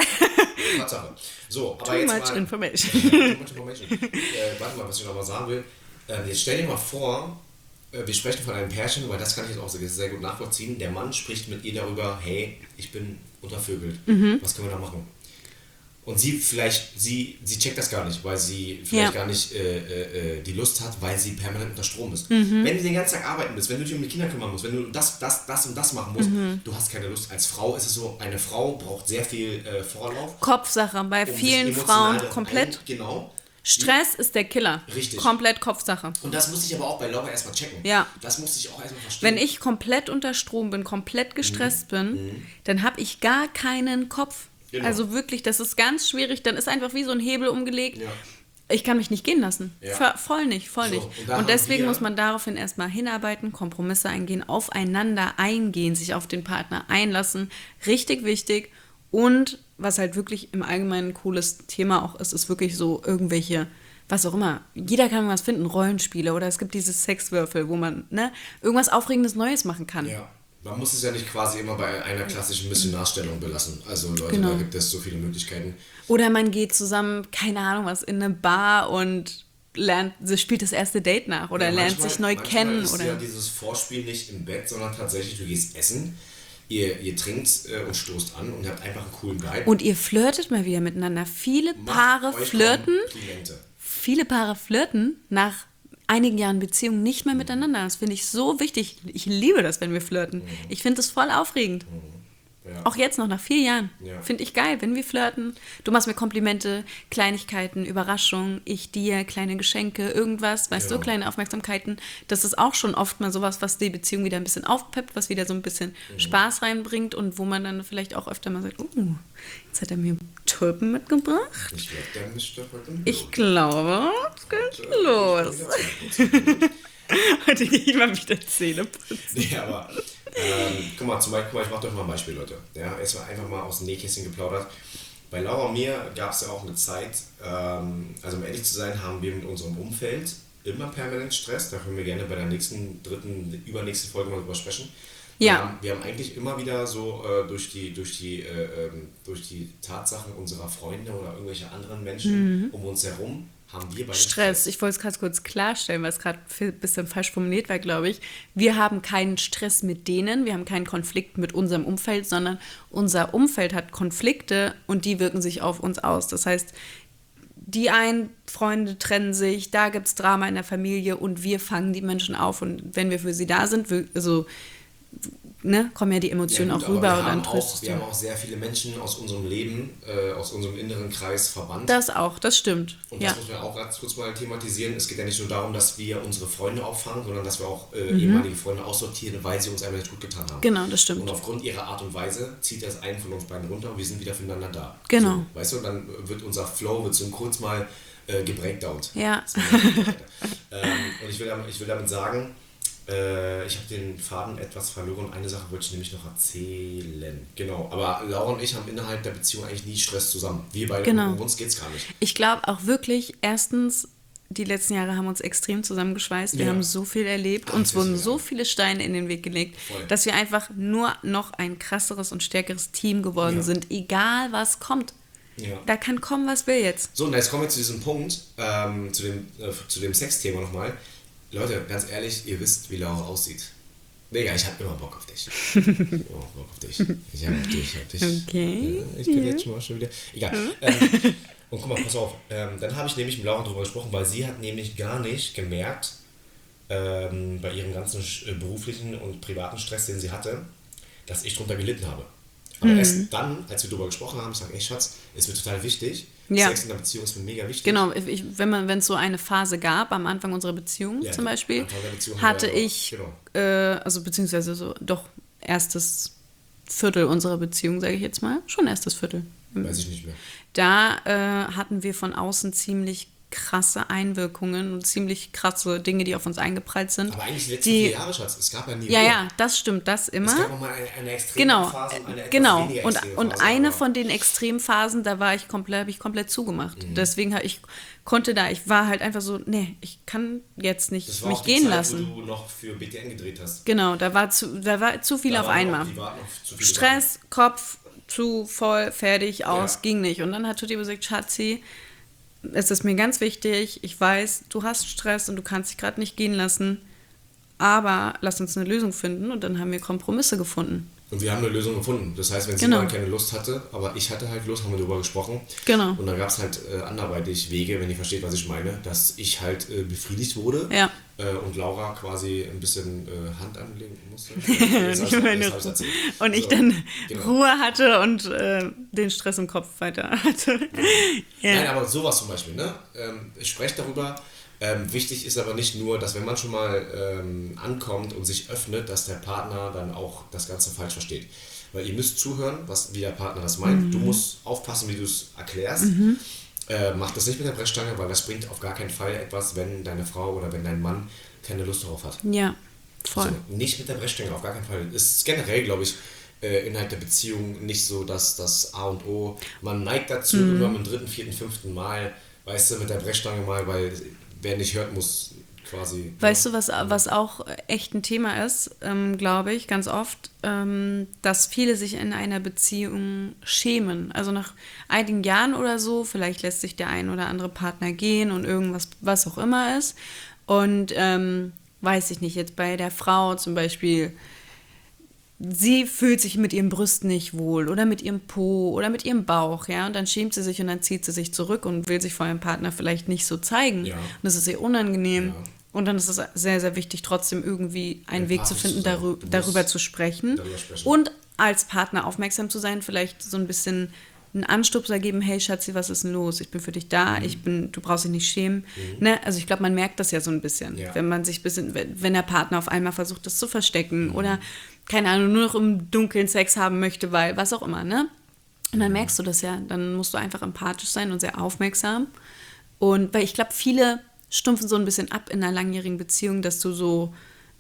Tatsache. So, aber Too jetzt much mal, information. Too much information. äh, warte mal, was ich noch mal sagen will. Ähm, jetzt stell dir mal vor, äh, wir sprechen von einem Pärchen, weil das kann ich jetzt auch sehr, sehr gut nachvollziehen. Der Mann spricht mit ihr darüber, hey, ich bin untervögelt. Mhm. Was können wir da machen? Und sie vielleicht, sie, sie checkt das gar nicht, weil sie vielleicht Ja. gar nicht äh, äh, die Lust hat, weil sie permanent unter Strom ist. Mhm. Wenn du den ganzen Tag arbeiten bist, wenn du dich um die Kinder kümmern musst, wenn du das, das, das und das machen musst, Mhm. du hast keine Lust. Als Frau ist es so, eine Frau braucht sehr viel äh, Vorlauf. Kopfsache, bei um sich vielen emotional Frauen komplett. Ein, genau. Stress ist der Killer. Richtig. Komplett Kopfsache. Und das musste ich aber auch bei Laura erstmal checken. Ja. Das musste ich auch erstmal verstehen. Wenn ich komplett unter Strom bin, komplett gestresst bin, dann habe ich gar keinen Kopf. Genau. Also wirklich, das ist ganz schwierig. Dann ist einfach wie so ein Hebel umgelegt. Ja. Ich kann mich nicht gehen lassen. Ja. Ver- Voll nicht, voll So, nicht. und Und, da haben deswegen wir- muss man daraufhin erstmal hinarbeiten, Kompromisse eingehen, aufeinander eingehen, sich auf den Partner einlassen. Richtig wichtig. Und was halt wirklich im Allgemeinen ein cooles Thema auch ist, ist wirklich so irgendwelche, was auch immer. Jeder kann was finden, Rollenspiele oder es gibt diese Sexwürfel, wo man ne, irgendwas Aufregendes Neues machen kann. Ja. Man muss es ja nicht quasi immer bei einer klassischen Missionarstellung belassen. Also Leute, Genau. da gibt es so viele Möglichkeiten. Oder man geht zusammen, keine Ahnung was, in eine Bar und lernt, sie spielt das erste Date nach oder Ja, lernt manchmal- sich neu manchmal kennen. ist Oder ja dieses Vorspiel nicht im Bett, sondern tatsächlich, du gehst essen, ihr, ihr trinkt äh, und stoßt an und habt einfach einen coolen Vibe. Und ihr flirtet mal wieder miteinander. Viele Macht Paare euch flirten, Komplimente. viele Paare flirten nach einigen Jahren Beziehung nicht mehr miteinander. Das finde ich so wichtig. Ich liebe das, wenn wir flirten. Ich finde das voll aufregend. Ja. Auch jetzt noch, nach vier Jahren. Ja. Finde ich geil, wenn wir flirten. Du machst mir Komplimente, Kleinigkeiten, Überraschungen, ich dir, kleine Geschenke, irgendwas, weißt Genau. du, kleine Aufmerksamkeiten. Das ist auch schon oft mal sowas, was die Beziehung wieder ein bisschen aufpeppt, was wieder so ein bisschen Mhm. Spaß reinbringt und wo man dann vielleicht auch öfter mal sagt, uh, jetzt hat er mir Tulpen mitgebracht. Ich glaube, dann ist das heute ein Ich glaube, es geht los. Heute gehe ich mal wieder Zähne putzen. Nee, aber ähm, guck mal, zum Beispiel, guck mal, ich mach doch mal ein Beispiel, Leute. Ja, jetzt mal einfach mal aus dem Nähkästchen geplaudert. Bei Laura und mir gab es ja auch eine Zeit, ähm, also um ehrlich zu sein, haben wir mit unserem Umfeld immer permanent Stress. Da können wir gerne bei der nächsten, dritten, übernächsten Folge mal drüber sprechen. Wir, Ja. haben, wir haben eigentlich immer wieder so äh, durch, die, durch, die, äh, ähm, durch die Tatsachen unserer Freunde oder irgendwelche anderen Menschen um uns herum, haben wir beide Stress, ich wollte es gerade kurz klarstellen, weil es gerade ein bisschen falsch formuliert war, glaube ich. Wir haben keinen Stress mit denen, wir haben keinen Konflikt mit unserem Umfeld, sondern unser Umfeld hat Konflikte und die wirken sich auf uns aus. Das heißt, die einen Freunde trennen sich, da gibt es Drama in der Familie und wir fangen die Menschen auf und wenn wir für sie da sind, wir, also, ne, kommen ja die Emotionen Ja, gut, auch aber rüber wir und dann haben auch, tröstest wir du. haben auch sehr viele Menschen aus unserem Leben, äh, aus unserem inneren Kreis verbannt. Das auch, das stimmt. Und Ja. das muss man auch ganz kurz mal thematisieren. Es geht ja nicht nur darum, dass wir unsere Freunde auffangen, sondern dass wir auch äh, ehemalige Freunde aussortieren, weil sie uns einfach nicht gut getan haben. Mhm. Genau, das Und stimmt. aufgrund ihrer Art und Weise zieht das einen von uns beiden runter und wir sind wieder füreinander da. Genau. So, weißt du, dann wird unser Flow wird so kurz mal äh, gebreakdownt. Ja. ähm, und ich will, damit, ich will damit sagen, äh, ich habe den Faden etwas verloren und eine Sache wollte ich nämlich noch erzählen. Genau, aber Laura und ich haben innerhalb der Beziehung eigentlich nie Stress zusammen. Wir beide, Genau. um uns geht's gar nicht. Ich glaube auch wirklich, erstens, die letzten Jahre haben uns extrem zusammengeschweißt. Wir Ja. haben so viel erlebt. Ach, Uns das wurden ist so ja- viele Steine in den Weg gelegt, Voll. dass wir einfach nur noch ein krasseres und stärkeres Team geworden Ja. sind. Egal was kommt. Ja. Da kann kommen, was will jetzt. So, und jetzt kommen wir zu diesem Punkt, ähm, zu dem, äh, zu dem Sexthema nochmal. Leute, ganz ehrlich, ihr wisst, wie Laura aussieht. Digga, ich hab immer Bock auf dich. Ich hab immer Bock auf dich. Ich hab dich, ich hab dich. Okay. Ja, ich bin jetzt schon mal schon wieder. Egal. Ähm, und guck mal, pass auf. Ähm, dann habe ich nämlich mit Laura darüber gesprochen, weil sie hat nämlich gar nicht gemerkt, ähm, bei ihrem ganzen äh, beruflichen und privaten Stress, den sie hatte, dass ich drunter gelitten habe. Aber erst dann, als wir darüber gesprochen haben, ich sage, ey Schatz, ist mir total wichtig. Ja. Sex in der Beziehung ist mir mega wichtig. Genau, ich, wenn man, wenn es so eine Phase gab, am Anfang unserer Beziehung Ja, zum Beispiel, Anfang der Beziehung hatte haben wir- ich, genau. äh, also beziehungsweise so, doch erstes Viertel unserer Beziehung, sage ich jetzt mal, schon erstes Viertel. Weiß ich nicht mehr. Da äh, hatten wir von außen ziemlich krasse Einwirkungen und ziemlich krasse Dinge, die auf uns eingeprallt sind. Aber eigentlich die letzten die, vier Jahre, Schatz, es gab ja nie Ja, Ruhe. ja, das stimmt, das Es immer. gab auch mal eine, eine extreme Genau, Phase und eine etwas genau. weniger Und, extreme und Phase, eine aber- von den Extremphasen, da war ich komplett, habe ich komplett zugemacht. Mhm. Deswegen habe ich konnte da, ich war halt einfach so, nee, ich kann jetzt nicht Das war mich auch die gehen Zeit, lassen. wo du noch für B T N gedreht hast. Genau, da war zu, da war zu viel Da auf waren einmal. Auch privat noch zu viele Stress, Kopf, zu voll, fertig, aus, Ja. ging nicht. Und dann hat Tutti gesagt, Schatzi, es ist mir ganz wichtig, ich weiß, du hast Stress und du kannst dich gerade nicht gehen lassen, aber lass uns eine Lösung finden. Und dann haben wir Kompromisse gefunden. Und wir haben eine Lösung gefunden. Das heißt, wenn sie Genau. mal keine Lust hatte, aber ich hatte halt Lust, haben wir darüber gesprochen. Genau. Und dann gab es halt äh, anderweitig Wege, wenn ihr versteht, was ich meine, dass ich halt äh, befriedigt wurde Ja. äh, und Laura quasi ein bisschen äh, Hand anlegen musste. Und Jetzt ich, hab meine, jetzt hab ich's erzählt. und ich So, dann genau. Ruhe hatte und äh, den Stress im Kopf weiter hatte. Ja. Nein, aber sowas zum Beispiel, ne? Ähm, ich spreche darüber. Ähm, wichtig ist aber nicht nur, dass wenn man schon mal ähm, ankommt und sich öffnet, dass der Partner dann auch das Ganze falsch versteht. Weil ihr müsst zuhören, was, wie der Partner das meint. Mhm. Du musst aufpassen, wie du es erklärst. Äh, mach das nicht mit der Brechstange, weil das bringt auf gar keinen Fall etwas, wenn deine Frau oder wenn dein Mann keine Lust darauf hat. Ja, voll. So, nicht mit der Brechstange, auf gar keinen Fall. Es ist generell, glaube ich, äh, innerhalb der Beziehung nicht so, dass das A und O, man neigt dazu, Mhm. irgendwann im dritten, vierten, fünften Mal, weißt du, mit der Brechstange mal, weil wer nicht hört, muss quasi... Weißt du, was, was auch echt ein Thema ist, ähm, glaube ich, ganz oft, ähm, dass viele sich in einer Beziehung schämen. Also nach einigen Jahren oder so, vielleicht lässt sich der ein oder andere Partner gehen und irgendwas, was auch immer ist. Und ähm, weiß ich nicht, jetzt bei der Frau zum Beispiel, sie fühlt sich mit ihren Brüsten nicht wohl oder mit ihrem Po oder mit ihrem Bauch, ja, und dann schämt sie sich und dann zieht sie sich zurück und will sich vor ihrem Partner vielleicht nicht so zeigen. Ja. Und das ist ihr unangenehm. Ja. Und dann ist es sehr, sehr wichtig, trotzdem irgendwie einen Ein Weg Paar zu zu finden, sein. darü Du musst darüber zu sprechen. darüber sprechen. Und als Partner aufmerksam zu sein, vielleicht so ein bisschen einen Anstupser geben, hey Schatzi, was ist denn los? Ich bin für dich da, mhm. ich bin, du brauchst dich nicht schämen. Mhm. Ne? Also ich glaube, man merkt das ja so ein bisschen, ja. wenn man sich ein bisschen, wenn der Partner auf einmal versucht, das zu verstecken mhm. oder, keine Ahnung, nur noch im Dunkeln Sex haben möchte, weil, was auch immer, ne? Und dann merkst du das ja, dann musst du einfach empathisch sein und sehr aufmerksam. Und weil ich glaube, viele stumpfen so ein bisschen ab in einer langjährigen Beziehung, dass du so,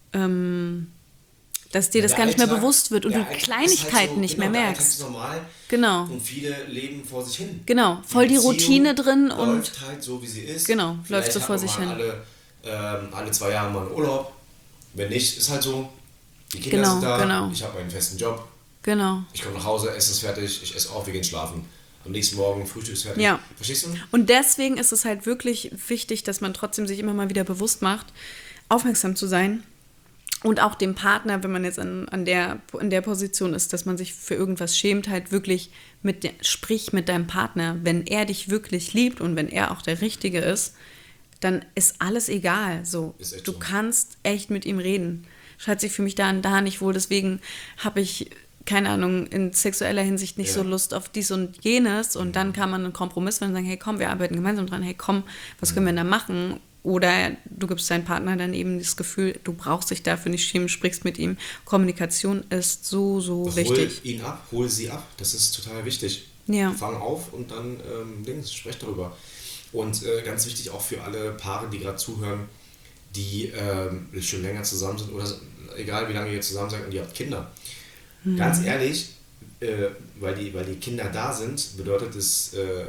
ähm, dass dir ja, das gar Alltag, nicht mehr bewusst wird und du Alltag Kleinigkeiten halt so, nicht genau, mehr merkst. Der Alltag ist normal genau. Und viele leben vor sich hin. Genau, voll die, die Routine drin. Läuft und läuft halt so, wie sie ist. Genau, Vielleicht läuft so vor sich hin. Alle, ähm, alle zwei Jahre mal einen Urlaub. Wenn nicht, ist halt so. Die Kinder genau, sind da, genau. ich habe meinen festen Job. Genau. Ich komme nach Hause, Essen ist fertig, ich esse auf, wir gehen schlafen. Am nächsten Morgen Frühstück ist fertig. Ja. Verstehst du? Und deswegen ist es halt wirklich wichtig, dass man trotzdem sich immer mal wieder bewusst macht, aufmerksam zu sein. Und auch dem Partner, wenn man jetzt an, an der, in der Position ist, dass man sich für irgendwas schämt, halt wirklich mit der, sprich mit deinem Partner. Wenn er dich wirklich liebt und wenn er auch der Richtige ist, dann ist alles egal. So. Ist du so. Kannst echt mit ihm reden. Schatz, ich fühle mich da und da nicht wohl, deswegen habe ich, keine Ahnung, in sexueller Hinsicht nicht ja. so Lust auf dies und jenes. Und mhm. dann kann man einen Kompromiss finden und sagen, hey komm, wir arbeiten gemeinsam dran, hey komm, was mhm. können wir da machen? Oder du gibst deinem Partner dann eben das Gefühl, du brauchst dich dafür nicht schämen, sprichst mit ihm. Kommunikation ist so, so hol wichtig. Hol ihn ab, hol sie ab. Das ist total wichtig. Ja. Fang auf und dann ähm, Dings, sprech darüber. Und äh, ganz wichtig auch für alle Paare, die gerade zuhören, die ähm, schon länger zusammen sind oder egal wie lange ihr zusammen seid und ihr habt Kinder. Mhm. Ganz ehrlich, äh, weil, die, weil die Kinder da sind, bedeutet es äh,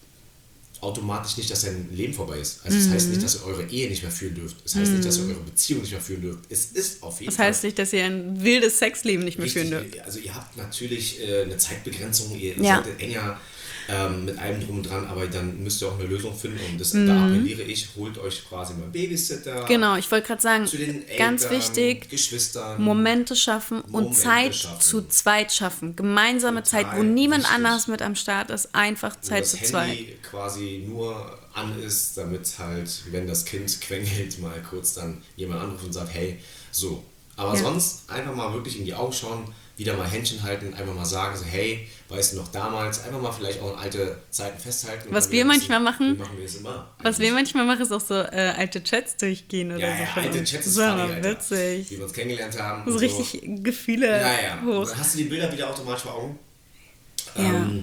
automatisch nicht, dass dein Leben vorbei ist. Also es mhm. heißt nicht, dass ihr eure Ehe nicht mehr führen dürft. Es heißt mhm. nicht, dass ihr eure Beziehung nicht mehr führen dürft. Es ist auf jeden das Fall... Das heißt nicht, dass ihr ein wildes Sexleben nicht mehr richtig, führen dürft. Also ihr habt natürlich äh, eine Zeitbegrenzung, ihr ja. seid enger ähm, mit allem drum und dran, aber dann müsst ihr auch eine Lösung finden und das, mhm. da appelliere ich, holt euch quasi mal Babysitter. Genau, ich wollte gerade sagen, zu den Eltern, ganz wichtig, Geschwistern, Momente schaffen und Momente Zeit schaffen. zu zweit schaffen. Gemeinsame Total Zeit, wo niemand wichtig. anders mit am Start ist, einfach Zeit zu zweit. Wo das Handy quasi nur an ist, damit halt, wenn das Kind quengelt, mal kurz dann jemand anruft und sagt, hey, so. Aber ja. sonst einfach mal wirklich in die Augen schauen, wieder mal Händchen halten, einfach mal sagen, so, hey, weißt du noch damals, einfach mal vielleicht auch an alte Zeiten festhalten. Was wir manchmal machen, machen wir es immer, was wir manchmal machen, ist auch so äh, alte Chats durchgehen oder ja, so. Ja, alte Chats ist so funny, Alter, witzig. wie wir uns kennengelernt haben. So und richtig so. Gefühle ja, ja. hoch. Dann hast du die Bilder wieder automatisch vor Augen. Ja. Ähm,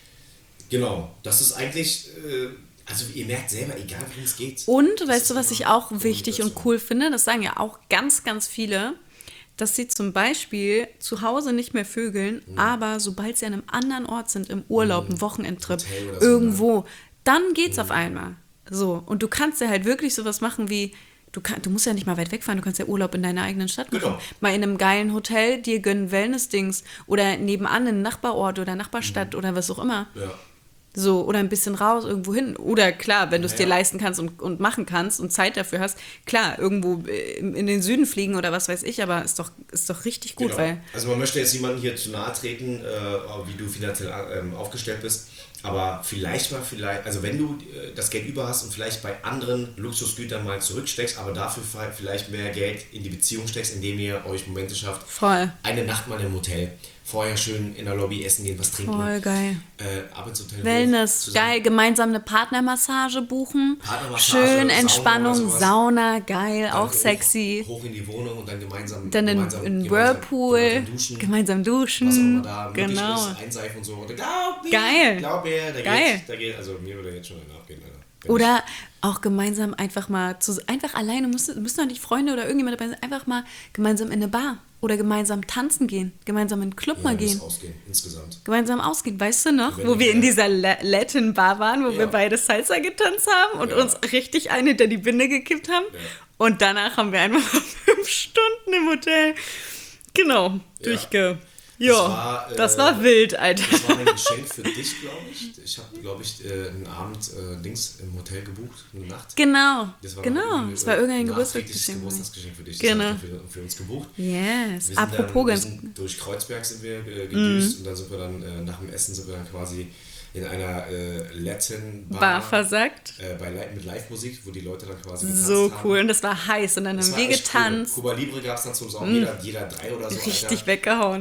genau, das ist eigentlich... Äh, Also ihr merkt selber, egal worum es geht. Und, weißt du, was ich auch wichtig und cool finde, das sagen ja auch ganz, ganz viele, dass sie zum Beispiel zu Hause nicht mehr vögeln, mhm. aber sobald sie an einem anderen Ort sind, im Urlaub, mhm. im Wochenendtrip, so, irgendwo, dann geht's mhm. auf einmal. So, und du kannst ja halt wirklich sowas machen wie, du, kann, du musst ja nicht mal weit wegfahren, du kannst ja Urlaub in deiner eigenen Stadt machen. Genau. Mal in einem geilen Hotel dir gönnen Wellness-Dings oder nebenan in einem Nachbarort oder Nachbarstadt mhm. oder was auch immer. Ja. So, oder ein bisschen raus, irgendwo hin. Oder klar, wenn du es ja. dir leisten kannst und, und machen kannst und Zeit dafür hast, klar, irgendwo in, in den Süden fliegen oder was weiß ich, aber ist doch, ist doch richtig gut. Genau. Weil also man möchte jetzt niemandem hier zu nahe treten, äh, wie du finanziell ähm, aufgestellt bist, aber vielleicht mal, vielleicht, also wenn du äh, das Geld über hast und vielleicht bei anderen Luxusgütern mal zurücksteckst, aber dafür vielleicht mehr Geld in die Beziehung steckst, indem ihr euch Momente schafft. Voll. Eine Nacht mal im Hotel. Vorher schön in der Lobby essen gehen, was trinken. Voll geil. Äh, ab ins Hotel Wellness, geil. Gemeinsam eine Partnermassage buchen. Partnermassage, schön Entspannung, Sauna, Sauna geil, dann auch hoch, sexy. Hoch in die Wohnung und dann gemeinsam Dann in, gemeinsam, in gemeinsam, Whirlpool. Gemeinsam duschen. Gemeinsam duschen. Was auch immer da möglich genau. ist, einseifen und so. Und glaub mir, geil. glaub mir, da geil. geht, da geht, also mir würde jetzt schon einer abgehen, Alter. Oder auch gemeinsam einfach mal, zu, einfach alleine, müssen, müssen doch nicht Freunde oder irgendjemand dabei sein, einfach mal gemeinsam in eine Bar oder gemeinsam tanzen gehen, gemeinsam in den Club ja, mal gehen. Ausgehen, insgesamt. Gemeinsam ausgehen, weißt du noch, Wenn wo wir ja. in dieser La- Latin Bar waren, wo ja. wir beide Salsa getanzt haben und ja. uns richtig eine hinter die Binde gekippt haben. Ja. Und danach haben wir einfach fünf Stunden im Hotel, genau, ja. durchge... Ja, das war, äh, das war wild, Alter. Das war ein Geschenk für dich, glaube ich. Ich habe, glaube ich, äh, einen Abend äh, Dings im Hotel gebucht, eine Nacht. Genau, das war genau. Das war irgendein Geburtstagsgeschenk. Geburtstagsgeschenk für dich. Genau. Das für, für uns gebucht. Yes, wir apropos dann, wir ganz... sind durch Kreuzberg sind wir äh, gedüst mm. und dann sind wir dann, äh, nach dem Essen sind wir dann quasi in einer äh, Latin-Bar. Bar versagt. Äh, bei, mit Live-Musik, wo die Leute dann quasi getanzt so haben. cool und das war heiß und dann das haben wir getanzt. Cool. Cuba Libre gab es dann zum Saufen, mm. jeder, jeder drei oder so. Richtig Alter. weggehauen. Wir waren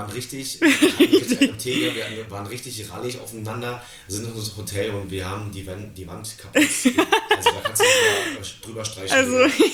waren richtig, wir hatten richtig einen Tee, wir waren richtig rallig aufeinander, sind in unser Hotel und wir haben die Wand, die Wand kaputt. Also da kannst du drüber, drüber streichen. Also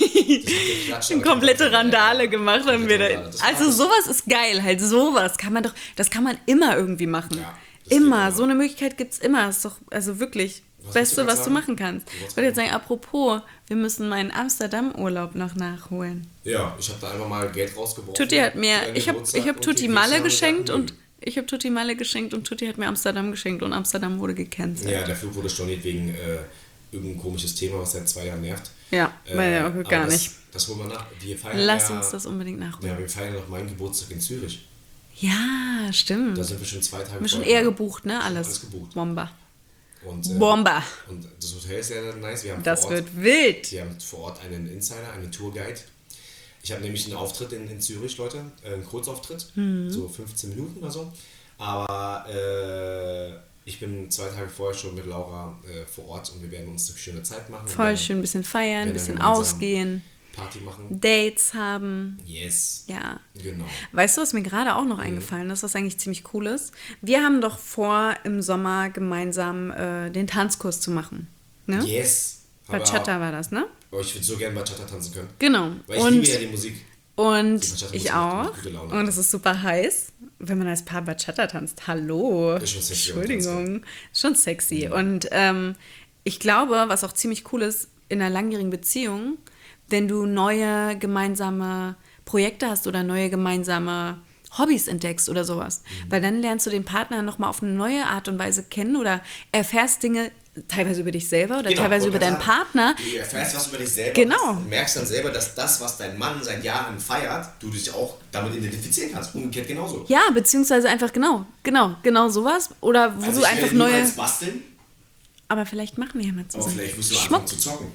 eine komplette Randale gemacht haben wir da. Also sowas ist geil, halt sowas kann man doch, das kann man immer irgendwie machen. Ja, immer, so eine Möglichkeit gibt es immer. Das ist doch, also wirklich, das Beste, was du machen kannst. Ich würde jetzt sagen, apropos, wir müssen meinen Amsterdam-Urlaub noch nachholen. Ja, ich habe da einfach mal Geld rausgeworfen. Tutti hat mir, ich habe ich hab Tutti Malle geschenkt und ich habe Tutti Malle geschenkt und Tutti hat mir Amsterdam geschenkt und Amsterdam wurde gecancelt. Ja, der Flug wurde storniert wegen äh, irgendein komisches Thema, was seit zwei Jahren nervt. Ja, weil äh, ja auch gar das, nicht. Das holen wir nach. Wir feiern Lass ja, uns das unbedingt nachholen. Ja, wir feiern noch meinen Geburtstag in Zürich. Ja, stimmt. Da sind wir schon zwei Tage Wir schon eher gebucht, ne? Alles. Alles gebucht. Bomba. Und, äh, Bomba. Und das Hotel ist sehr nice. Wir haben das vor Ort, wird wild. Wir haben vor Ort einen Insider, einen Tourguide. Ich habe nämlich einen Auftritt in, in Zürich, Leute. Äh, einen Kurzauftritt. Mhm. So fünfzehn Minuten oder so. Aber äh, ich bin zwei Tage vorher schon mit Laura äh, vor Ort und wir werden uns eine schöne Zeit machen. Voll werden, schön, ein bisschen feiern, ein bisschen ausgehen. Party machen. Dates haben. Yes. Ja. Genau. Weißt du, was mir gerade auch noch mhm. eingefallen ist, was eigentlich ziemlich cool ist? Wir haben doch vor, im Sommer gemeinsam äh, den Tanzkurs zu machen. Ne? Yes. Bachata war das, ne? Oh, ich würde so gerne Bachata tanzen können. Genau. Weil ich und, liebe ja die Musik. Und die ich auch. Und es ist super heiß, wenn man als Paar Bachata tanzt. Hallo. Ist schon sexy. Entschuldigung. Ist schon sexy. Mhm. Und ähm, ich glaube, was auch ziemlich cool ist, in einer langjährigen Beziehung, wenn du neue gemeinsame Projekte hast oder neue gemeinsame Hobbys entdeckst oder sowas. Mhm. Weil dann lernst du den Partner nochmal auf eine neue Art und Weise kennen oder erfährst Dinge teilweise über dich selber oder genau, teilweise über deinen sagen, Partner. Du erfährst was über dich selber genau. und merkst dann selber, dass das, was dein Mann seit Jahren feiert, du dich auch damit identifizieren kannst. Umgekehrt genauso. Ja, beziehungsweise einfach genau, genau, genau sowas. Oder wo also du einfach neue... basteln. Aber vielleicht machen wir ja mal zusammen. Aber vielleicht musst du anfangen zu zocken.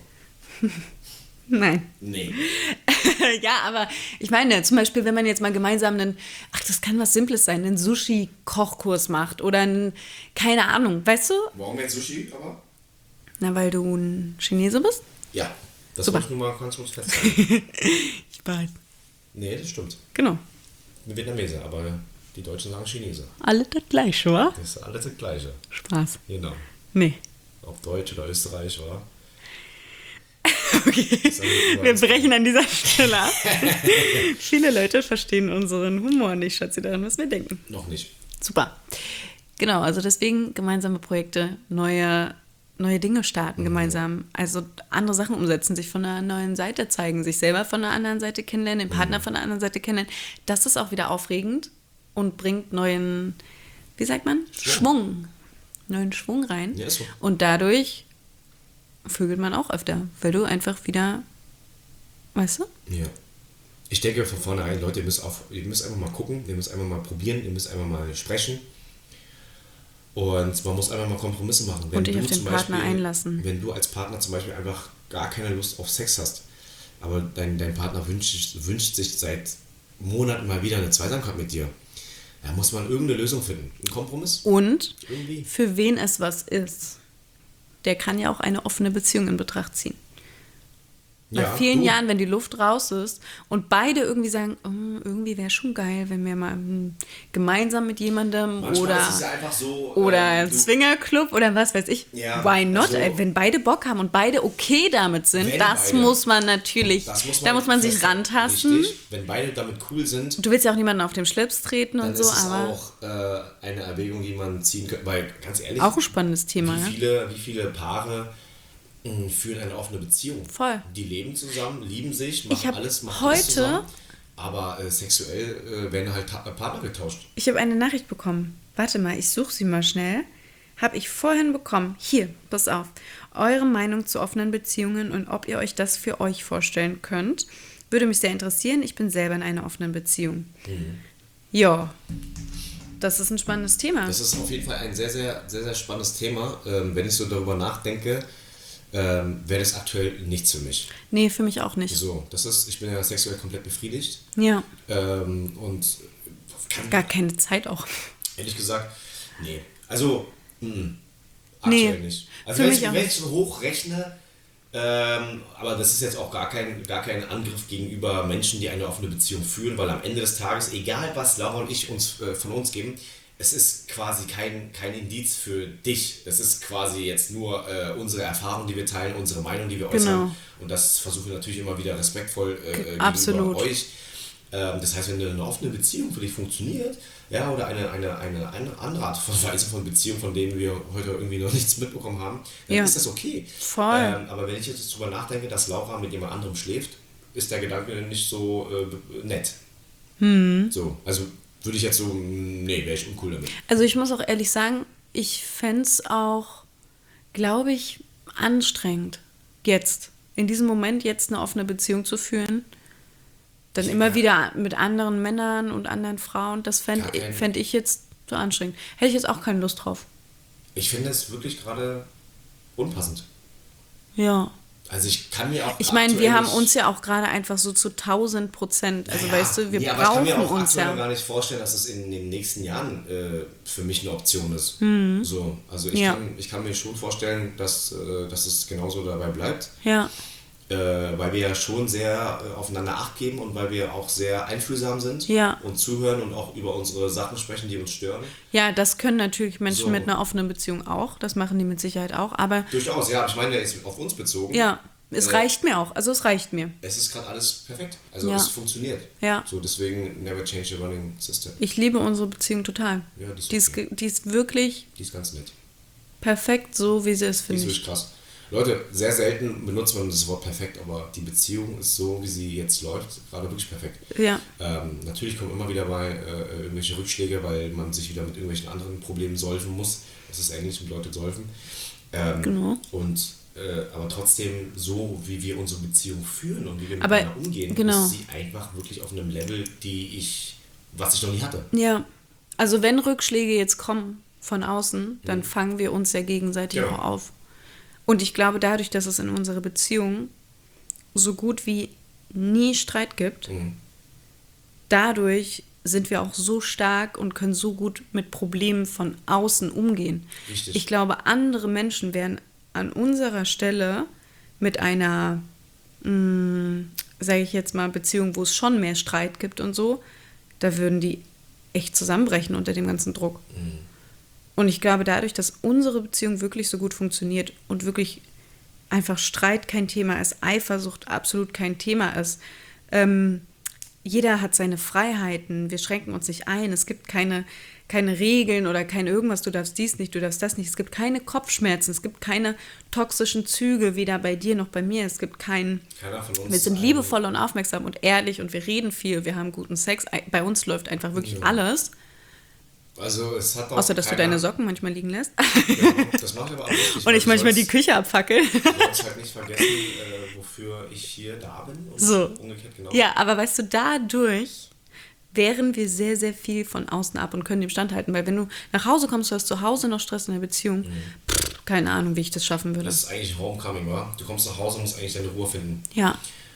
Nein. Nee. Ja, aber ich meine, zum Beispiel, wenn man jetzt mal gemeinsam einen, ach, das kann was Simples sein, einen Sushi-Kochkurs macht oder einen, keine Ahnung, weißt du? Warum jetzt Sushi, aber? Na, weil du ein Chinese bist? Ja, das muss ich nur mal ganz kurz festhalten. Ich weiß. Nee, das stimmt. Genau. Eine Vietnamese, aber die Deutschen sagen Chinese. Alle das Gleiche, wa? Das ist alles das Gleiche. Spaß. Genau. Nee. Ob Deutsch oder Österreich, wa? Okay, wir brechen an dieser Stelle ab. Viele Leute verstehen unseren Humor nicht, Schatzi, daran müssen wir denken. Noch nicht. Super. Genau, also deswegen gemeinsame Projekte, neue, neue Dinge starten mhm. gemeinsam. Also andere Sachen umsetzen, sich von einer neuen Seite zeigen, sich selber von einer anderen Seite kennenlernen, den Partner mhm. von einer anderen Seite kennenlernen. Das ist auch wieder aufregend und bringt neuen, wie sagt man? Schwung. Schwung. Neuen Schwung rein. Ja, ist so. Und dadurch vögelt man auch öfter, weil du einfach wieder, weißt du? Ja. Ich denke von vornherein, Leute, ihr müsst, auf, ihr müsst einfach mal gucken, ihr müsst einfach mal probieren, ihr müsst einfach mal sprechen und man muss einfach mal Kompromisse machen. Wenn und dich du auf den Partner Beispiel, einlassen. Wenn du als Partner zum Beispiel einfach gar keine Lust auf Sex hast, aber dein, dein Partner wünscht, wünscht sich seit Monaten mal wieder eine Zweisamkeit mit dir, da muss man irgendeine Lösung finden, einen Kompromiss. Und irgendwie. Für wen es was ist, der kann ja auch eine offene Beziehung in Betracht ziehen. Nach Ja, vielen du. Jahren, wenn die Luft raus ist und beide irgendwie sagen, oh, irgendwie wäre schon geil, wenn wir mal hm, gemeinsam mit jemandem Manchmal oder, ist es ja einfach so, oder ähm, du- Swingerclub oder was weiß ich. Ja, Why not? also- Ey, wenn beide Bock haben und beide okay damit sind, Wenn das beide. muss man natürlich, Das muss man da muss man sich festhalten. rantasten. Richtig. Wenn beide damit cool sind, Du willst ja auch niemanden auf den Schlips treten dann und so, ist es aber auch äh, eine Erwägung, die man ziehen könnte. Weil, ganz ehrlich, auch ein spannendes Thema. wie, Ja? viele, wie viele Paare mh, führen eine offene Beziehung? Voll. Die leben zusammen, lieben sich, machen Ich hab alles, machen alles heute- zusammen. Aber äh, sexuell äh, werden halt Ta- Partner getauscht. Ich habe eine Nachricht bekommen. Warte mal, ich suche sie mal schnell. Habe ich vorhin bekommen. Hier, pass auf. Eure Meinung zu offenen Beziehungen und ob ihr euch das für euch vorstellen könnt. Würde mich sehr interessieren. Ich bin selber in einer offenen Beziehung. Mhm. Ja, das ist ein spannendes Thema. Das ist auf jeden Fall ein sehr, sehr, sehr, sehr spannendes Thema. Ähm, wenn ich so darüber nachdenke, ähm, wäre das aktuell nichts für mich. Nee, für mich auch nicht. So, das ist, ich bin ja sexuell komplett befriedigt. Ja, Ähm, und kann, gar keine Zeit auch. ehrlich gesagt, nee. Also, mh, Nee, aktuell nicht. Also für wenn mich ich, auch wenn ich so hochrechne, Ähm, aber das ist jetzt auch gar kein, gar kein Angriff gegenüber Menschen, die eine offene Beziehung führen, weil am Ende des Tages, egal was Laura und ich uns äh, von uns geben, es ist quasi kein, kein Indiz für dich. Es ist quasi jetzt nur äh, unsere Erfahrung, die wir teilen, unsere Meinung, die wir äußern. Genau. Und das versuchen wir natürlich immer wieder respektvoll äh, gegenüber Absolut. euch. Ähm, das heißt, wenn eine offene Beziehung für dich funktioniert, ja, oder eine, eine, eine, eine andere Art von Weise von Beziehung, von denen wir heute irgendwie noch nichts mitbekommen haben, dann Ja. ist das okay. Voll. Ähm, aber wenn ich jetzt drüber nachdenke, dass Laura mit jemand anderem schläft, ist der Gedanke nicht so äh, nett. Hm. So, also würde ich jetzt so, nee, wäre ich uncool damit. Also ich muss auch ehrlich sagen, ich fände es auch, glaube ich, anstrengend, jetzt, in diesem Moment jetzt eine offene Beziehung zu führen. Dann Ja. immer wieder mit anderen Männern und anderen Frauen. Das fände Gar kein- fänd ich jetzt so anstrengend. Hätte ich jetzt auch keine Lust drauf. Ich finde es wirklich gerade unpassend. Ja. Also ich kann mir auch Ich meine, wir aktuell haben nicht- uns ja auch gerade einfach so zu tausend Prozent. Also Ja, weißt du, wir nee, aber ich kann brauchen mir auch uns aktuell ja. gar nicht vorstellen, dass es in den nächsten Jahren äh, für mich eine Option ist. So, also ich, Ja. kann, ich kann mir schon vorstellen, dass, äh, dass es genauso dabei bleibt. Ja, Äh, weil wir ja schon sehr äh, aufeinander Acht geben und weil wir auch sehr einfühlsam sind Ja. und zuhören und auch über unsere Sachen sprechen, die uns stören. ja, das können natürlich Menschen So. mit einer offenen Beziehung auch. Das machen die mit Sicherheit auch. Aber Durchaus, ja, aber ich meine jetzt auf uns bezogen. ja, es Äh, reicht mir auch. Also es reicht mir. Es ist gerade alles perfekt. Also Ja. es funktioniert. Ja. So, deswegen never change the running system. Ich liebe unsere Beziehung total. Ja, die ist die, ist, okay. ge- die ist wirklich Die ist ganz nett. perfekt, so wie sie ist, Die finde ist ich. wirklich krass. Leute, sehr selten benutzt man das Wort perfekt, aber die Beziehung ist so, wie sie jetzt läuft, gerade wirklich perfekt. Ja, Ähm, natürlich kommen immer wieder mal äh, irgendwelche Rückschläge, weil man sich wieder mit irgendwelchen anderen Problemen solfen muss. Das ist Englisch, bedeutet solfen. Ähm, Genau. Und, äh, aber trotzdem, so wie wir unsere Beziehung führen und wie wir Aber, miteinander umgehen, genau. ist sie einfach wirklich auf einem Level, die ich, was ich noch nie hatte. ja. Also wenn Rückschläge jetzt kommen von außen, dann fangen wir uns ja gegenseitig Genau. auch auf. Und ich glaube, dadurch, dass es in unserer Beziehung so gut wie nie Streit gibt, Mhm. dadurch sind wir auch so stark und können so gut mit Problemen von außen umgehen. Richtig. Ich glaube, andere Menschen wären an unserer Stelle mit einer, sage ich jetzt mal, Beziehung, wo es schon mehr Streit gibt und so, da würden die echt zusammenbrechen unter dem ganzen Druck. Und ich glaube, dadurch, dass unsere Beziehung wirklich so gut funktioniert und wirklich einfach Streit kein Thema ist, Eifersucht absolut kein Thema ist, ähm, jeder hat seine Freiheiten, wir schränken uns nicht ein, es gibt keine, keine Regeln oder kein irgendwas, du darfst dies nicht, du darfst das nicht, es gibt keine Kopfschmerzen, es gibt keine toxischen Züge, weder bei dir noch bei mir, es gibt keinen, Keiner von uns wir sind ein- liebevoll und aufmerksam und ehrlich und wir reden viel, wir haben guten Sex, bei uns läuft einfach wirklich Ja. alles, Also es hat auch außer dass du keiner- deine Socken manchmal liegen lässt Genau, das mache ich aber auch richtig. und ich manchmal die Küche. Küche abfackel. Du sollst halt nicht vergessen, äh, wofür ich hier da bin und So. umgekehrt genau. Ja, aber weißt du, dadurch wehren wir sehr, sehr viel von außen ab und können dem standhalten. Weil wenn du nach Hause kommst, du hast zu Hause noch Stress in der Beziehung, pff, keine Ahnung, wie ich das schaffen würde. Das ist eigentlich Homecoming, wa? Du kommst nach Hause und musst eigentlich deine Ruhe finden. Ja,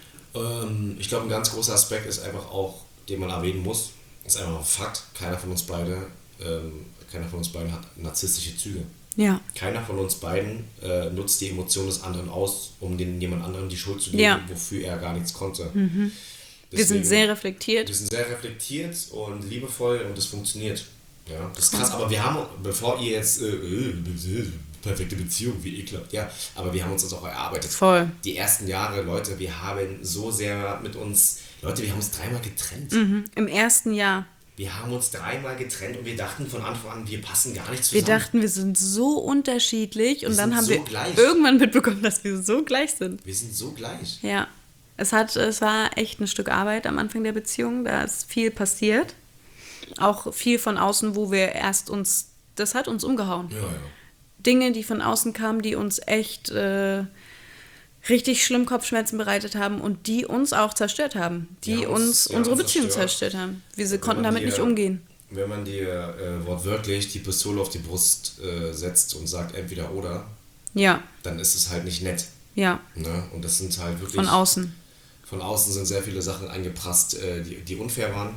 Ähm, ich glaube, ein ganz großer Aspekt ist einfach auch, den man erwähnen muss, ist einfach ein Fakt, keiner von uns beide, ähm, keiner von uns beiden hat narzisstische Züge. ja, Keiner von uns beiden äh, nutzt die Emotionen des anderen aus, um den jemand anderem die Schuld zu geben, Ja. wofür er gar nichts konnte. wir sind Deswegen- sehr reflektiert. Wir sind sehr reflektiert und liebevoll und es funktioniert. Ja, das ist krass, aber wir haben, bevor ihr jetzt äh, äh, perfekte Beziehung, wie ekelhaft, ja, aber wir haben uns das auch erarbeitet. Voll. Die ersten Jahre, Leute, wir haben so sehr mit uns, Leute, wir haben uns dreimal getrennt. Mhm. Im ersten Jahr. Wir haben uns dreimal getrennt und wir dachten von Anfang an, wir passen gar nicht Wir zusammen. dachten, wir sind so unterschiedlich und Wir dann sind haben so wir gleich. irgendwann mitbekommen, dass wir so gleich sind. Wir sind so gleich. Ja, es, hat, es war echt ein Stück Arbeit am Anfang der Beziehung. Da ist viel passiert. Auch viel von außen, wo wir erst uns, das hat uns umgehauen. Ja, ja. Dinge, die von außen kamen, die uns echt äh, richtig schlimm Kopfschmerzen bereitet haben und die uns auch zerstört haben. Die Ja, uns- uns ja, unsere uns Beziehung zerstört. zerstört haben. Wir Wenn konnten man damit die, nicht äh, umgehen. Wenn man dir äh, wortwörtlich die Pistole auf die Brust äh, setzt und sagt entweder oder, Ja, dann ist es halt nicht nett. ja, Ne? Und das sind halt wirklich... von außen. Von außen sind sehr viele Sachen eingeprasst, äh, die, die unfair waren,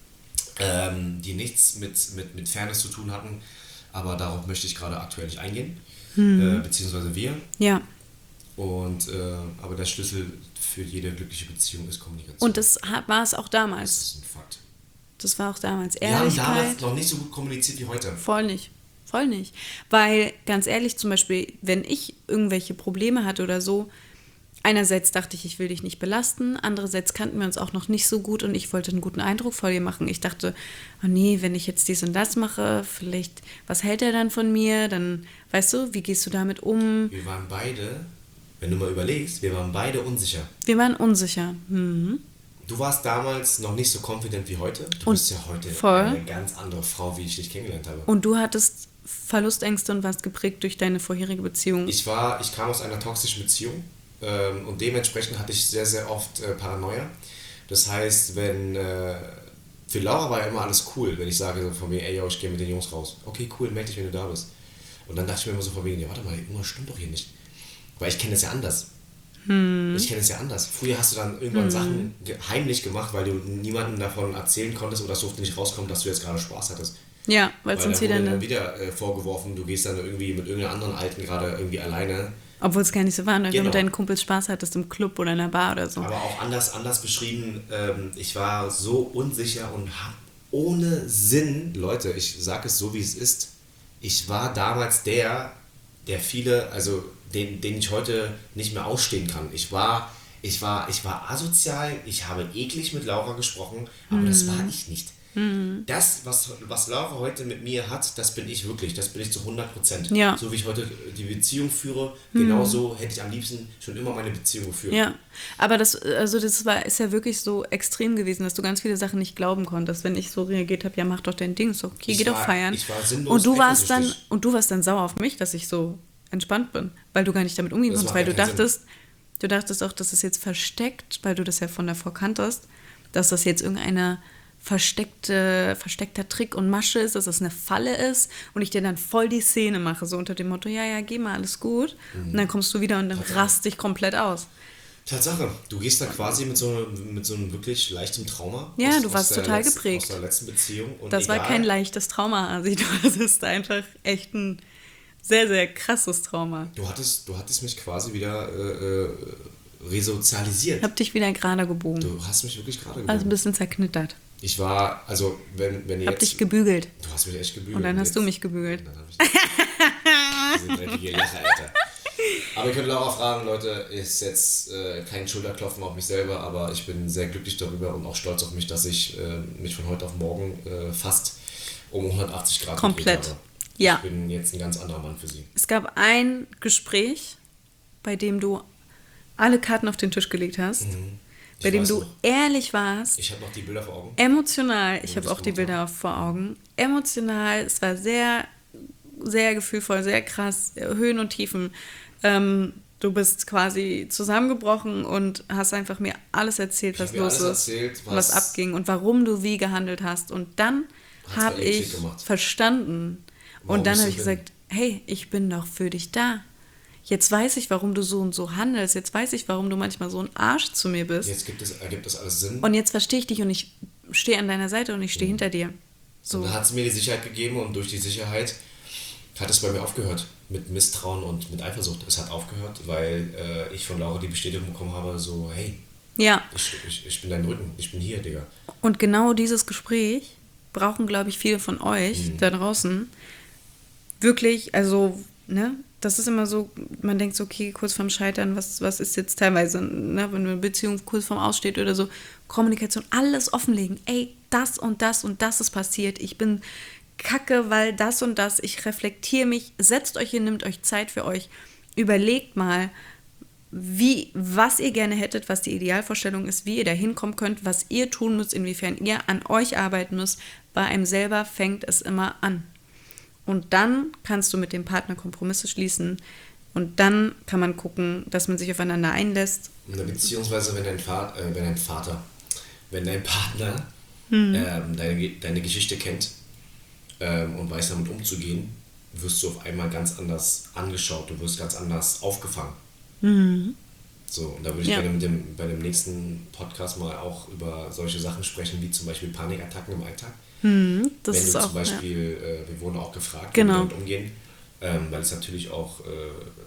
ähm, die nichts mit, mit, mit Fairness zu tun hatten. Aber darauf möchte ich gerade aktuell nicht eingehen, äh, beziehungsweise wir. Ja, Und, äh, aber der Schlüssel für jede glückliche Beziehung ist Kommunikation. Und das hat, war es auch damals. Das ist ein Fakt. Das war auch damals. Wir haben Ehrlichkeit. damals noch nicht so gut kommuniziert wie heute. Voll nicht. Voll nicht. Weil, ganz ehrlich, zum Beispiel, wenn ich irgendwelche Probleme hatte oder so, einerseits dachte ich, ich will dich nicht belasten, andererseits kannten wir uns auch noch nicht so gut und ich wollte einen guten Eindruck vor dir machen. Ich dachte, oh nee, wenn ich jetzt dies und das mache, vielleicht, was hält er dann von mir? Dann, weißt du, wie gehst du damit um? Wir waren beide, wenn du mal überlegst, wir waren beide unsicher. Wir waren unsicher. Mhm. Du warst damals noch nicht so confident wie heute. Du Und bist ja heute voll. eine ganz andere Frau, wie ich dich kennengelernt habe. Und du hattest Verlustängste und warst geprägt durch deine vorherige Beziehung. Ich war, ich kam aus einer toxischen Beziehung ähm, und dementsprechend hatte ich sehr, sehr oft äh, Paranoia. Das heißt, wenn äh, für Laura war ja immer alles cool, wenn ich sage so von mir, ey, yo, ich gehe mit den Jungs raus. Okay, cool, melde dich, wenn du da bist. Und dann dachte ich mir immer so von wegen, ja, warte mal, irgendwas stimmt doch hier nicht. Weil ich kenne das ja anders. Hm. Ich kenne es ja anders. Früher hast du dann irgendwann hm. Sachen ge- heimlich gemacht, weil du niemandem davon erzählen konntest oder es durfte nicht rauskommen, dass du jetzt gerade Spaß hattest. Ja, weil es uns wieder dann eine... wieder äh, vorgeworfen, du gehst dann irgendwie mit irgendeiner anderen Alten gerade irgendwie alleine. Obwohl es gar nicht so war, ne? Wenn du Genau. mit deinen Kumpels Spaß hattest im Club oder in einer Bar oder so. Aber auch anders, anders beschrieben, ähm, ich war so unsicher und hab ohne Sinn, Leute, ich sage es so wie es ist, ich war damals der, der viele, also den, den ich heute nicht mehr ausstehen kann. Ich war, ich war, ich war asozial, ich habe eklig mit Laura gesprochen, aber mhm. das war ich nicht. Mhm. Das, was, was Laura heute mit mir hat, das bin ich wirklich, das bin ich zu hundert Prozent. Ja. So wie ich heute die Beziehung führe, mhm. genauso hätte ich am liebsten schon immer meine Beziehung geführt. Ja, aber das, also das war, ist ja wirklich so extrem gewesen, dass du ganz viele Sachen nicht glauben konntest, wenn ich so reagiert habe, ja, mach doch dein Ding, ist okay, ich geh war, doch feiern. Ich war sinnlos und du warst dann eifersüchtig. Und du warst dann sauer auf mich, dass ich so entspannt bin, weil du gar nicht damit umgehen Das konntest, macht weil ja du keinen dachtest, du dachtest auch, dass es jetzt versteckt, weil du das ja von davor kanntest, dass das jetzt irgendeine versteckte, versteckter Trick und Masche ist, dass das eine Falle ist und ich dir dann voll die Szene mache, so unter dem Motto, ja, ja, geh mal, alles gut. Mhm. Und dann kommst du wieder und dann rast dich komplett aus. Tatsache, du gehst da quasi mit so, mit so einem wirklich leichtem Trauma. Ja, aus, du warst aus der total Letz-, geprägt. Aus der letzten Beziehung. Und das egal, war kein leichtes Trauma, Asi, du hattest einfach echt ein sehr, sehr krasses Trauma. Du hattest, du hattest mich quasi wieder äh, resozialisiert. Ich hab dich wieder gerade gebogen. Du hast mich wirklich gerade gebogen. Also ein bisschen zerknittert. Ich war, also wenn, wenn ihr Ich hab jetzt... dich gebügelt. Du hast mich echt gebügelt. Und dann hast jetzt, du mich gebügelt. Und dann hab ich diese dreckige Lache, Alter. Aber ihr könnt Laura fragen, Leute, ist jetzt äh, kein Schulterklopfen auf mich selber, aber ich bin sehr glücklich darüber und auch stolz auf mich, dass ich äh, mich von heute auf morgen äh, fast um hundertachtzig Grad komplett gedreht habe. Ja. Ich bin jetzt ein ganz anderer Mann für sie. Es gab ein Gespräch, bei dem du alle Karten auf den Tisch gelegt hast, Mhm. bei Ich dem weiß du noch. ehrlich warst, Ich habe noch die Bilder vor Augen. emotional, ich Wo habe wir auch das die gemacht Bilder vor Augen, emotional, es war sehr, sehr gefühlvoll, sehr krass, Höhen und Tiefen. Ähm, du bist quasi zusammengebrochen und hast einfach mir alles erzählt, Ich was hab mir los alles ist, erzählt, was, was- abging und warum du wie gehandelt hast. Und dann Hat's habe bei dir Klick ich gemacht. verstanden. Warum Und dann ich habe so ich bin. gesagt, hey, ich bin doch für dich da. Jetzt weiß ich, warum du so und so handelst. Jetzt weiß ich, warum du manchmal so ein Arsch zu mir bist. Jetzt gibt es, ergibt das alles Sinn. Und jetzt verstehe ich dich und ich stehe an deiner Seite und ich stehe hinter dir. Und So. dann hat es mir die Sicherheit gegeben und durch die Sicherheit hat es bei mir aufgehört mit Misstrauen und mit Eifersucht. Es hat aufgehört, weil äh, ich von Laura die Bestätigung bekommen habe, so, hey, Ja. ich, ich, ich bin dein Rücken, ich bin hier, Digga. Und genau dieses Gespräch brauchen, glaube ich, viele von euch Mhm. da draußen. Wirklich, also, ne, das ist immer so, man denkt so, okay, kurz vorm Scheitern, was, was ist jetzt teilweise, ne, wenn eine Beziehung kurz vorm Aussteht oder so, Kommunikation, alles offenlegen. Ey, das und das und das ist passiert. Ich bin kacke, weil das und das, ich reflektiere mich, setzt euch hin, nimmt euch Zeit für euch, überlegt mal, wie, was ihr gerne hättet, was die Idealvorstellung ist, wie ihr da hinkommen könnt, was ihr tun müsst, inwiefern ihr an euch arbeiten müsst. Bei einem selber fängt es immer an. Und dann kannst du mit dem Partner Kompromisse schließen und dann kann man gucken, dass man sich aufeinander einlässt. Beziehungsweise wenn dein, Vater, äh, wenn dein Vater, wenn dein Partner Mhm. ähm, deine, deine Geschichte kennt ähm, und weiß damit umzugehen, wirst du auf einmal ganz anders angeschaut, du wirst ganz anders aufgefangen. Mhm. So, und da würde ich Ja. gerne mit dem, bei dem nächsten Podcast mal auch über solche Sachen sprechen, wie zum Beispiel Panikattacken im Alltag. Mhm. Das Wenn ist du auch, zum Beispiel, äh, wir wurden auch gefragt, Genau. wie wir damit umgehen, ähm, weil es natürlich auch äh,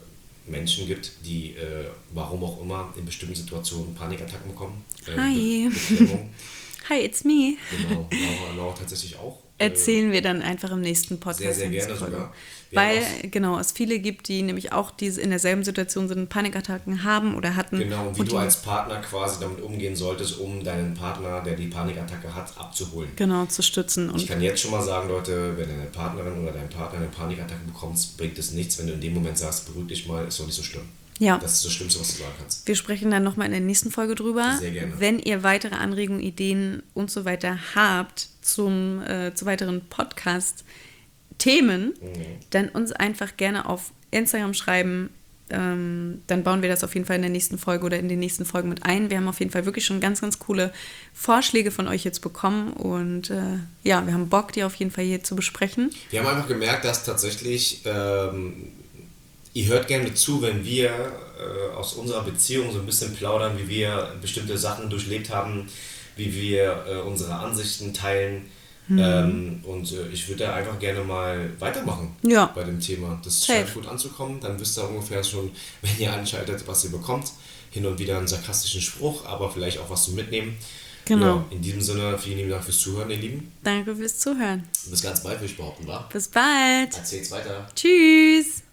Menschen gibt, die, äh, warum auch immer, in bestimmten Situationen Panikattacken bekommen. Äh, Hi. Be Hi, it's me. Genau, Laura, Laura tatsächlich auch. Erzählen wir dann einfach im nächsten Podcast. Sehr, sehr gerne sogar. Wir Weil, genau, es viele gibt, die nämlich auch diese in derselben Situation sind, Panikattacken haben oder hatten. Genau, und wie und du die, als Partner quasi damit umgehen solltest, um deinen Partner, der die Panikattacke hat, abzuholen. Genau, zu stützen. Und Ich kann jetzt schon mal sagen, Leute, wenn deine Partnerin oder dein Partner eine Panikattacke bekommst, bringt es nichts, wenn du in dem Moment sagst, beruhig dich mal, ist doch nicht so schlimm. ja. Das ist das Schlimmste, was du sagen kannst. Wir sprechen dann nochmal in der nächsten Folge drüber. Sehr gerne. Wenn ihr weitere Anregungen, Ideen und so weiter habt zum, äh, zu weiteren Podcast-Themen, Mhm. dann uns einfach gerne auf Instagram schreiben. Ähm, dann bauen wir das auf jeden Fall in der nächsten Folge oder in den nächsten Folgen mit ein. Wir haben auf jeden Fall wirklich schon ganz, ganz coole Vorschläge von euch jetzt bekommen. Und äh, ja, wir haben Bock, die auf jeden Fall hier zu besprechen. Wir haben einfach gemerkt, dass tatsächlich, ähm, ihr hört gerne zu, wenn wir äh, aus unserer Beziehung so ein bisschen plaudern, wie wir bestimmte Sachen durchlebt haben, wie wir äh, unsere Ansichten teilen. Mhm. Ähm, und äh, ich würde da einfach gerne mal weitermachen ja. bei dem Thema. Das Safe. scheint gut anzukommen. Dann wisst ihr ungefähr schon, wenn ihr anschaltet, was ihr bekommt. Hin und wieder einen sarkastischen Spruch, aber vielleicht auch was zum Mitnehmen. Genau. Ja, in diesem Sinne, vielen lieben Dank fürs Zuhören, ihr Lieben. Danke fürs Zuhören. Bis ganz bald, würde ich behaupten, wa? Bis bald. Erzähl's weiter. Tschüss.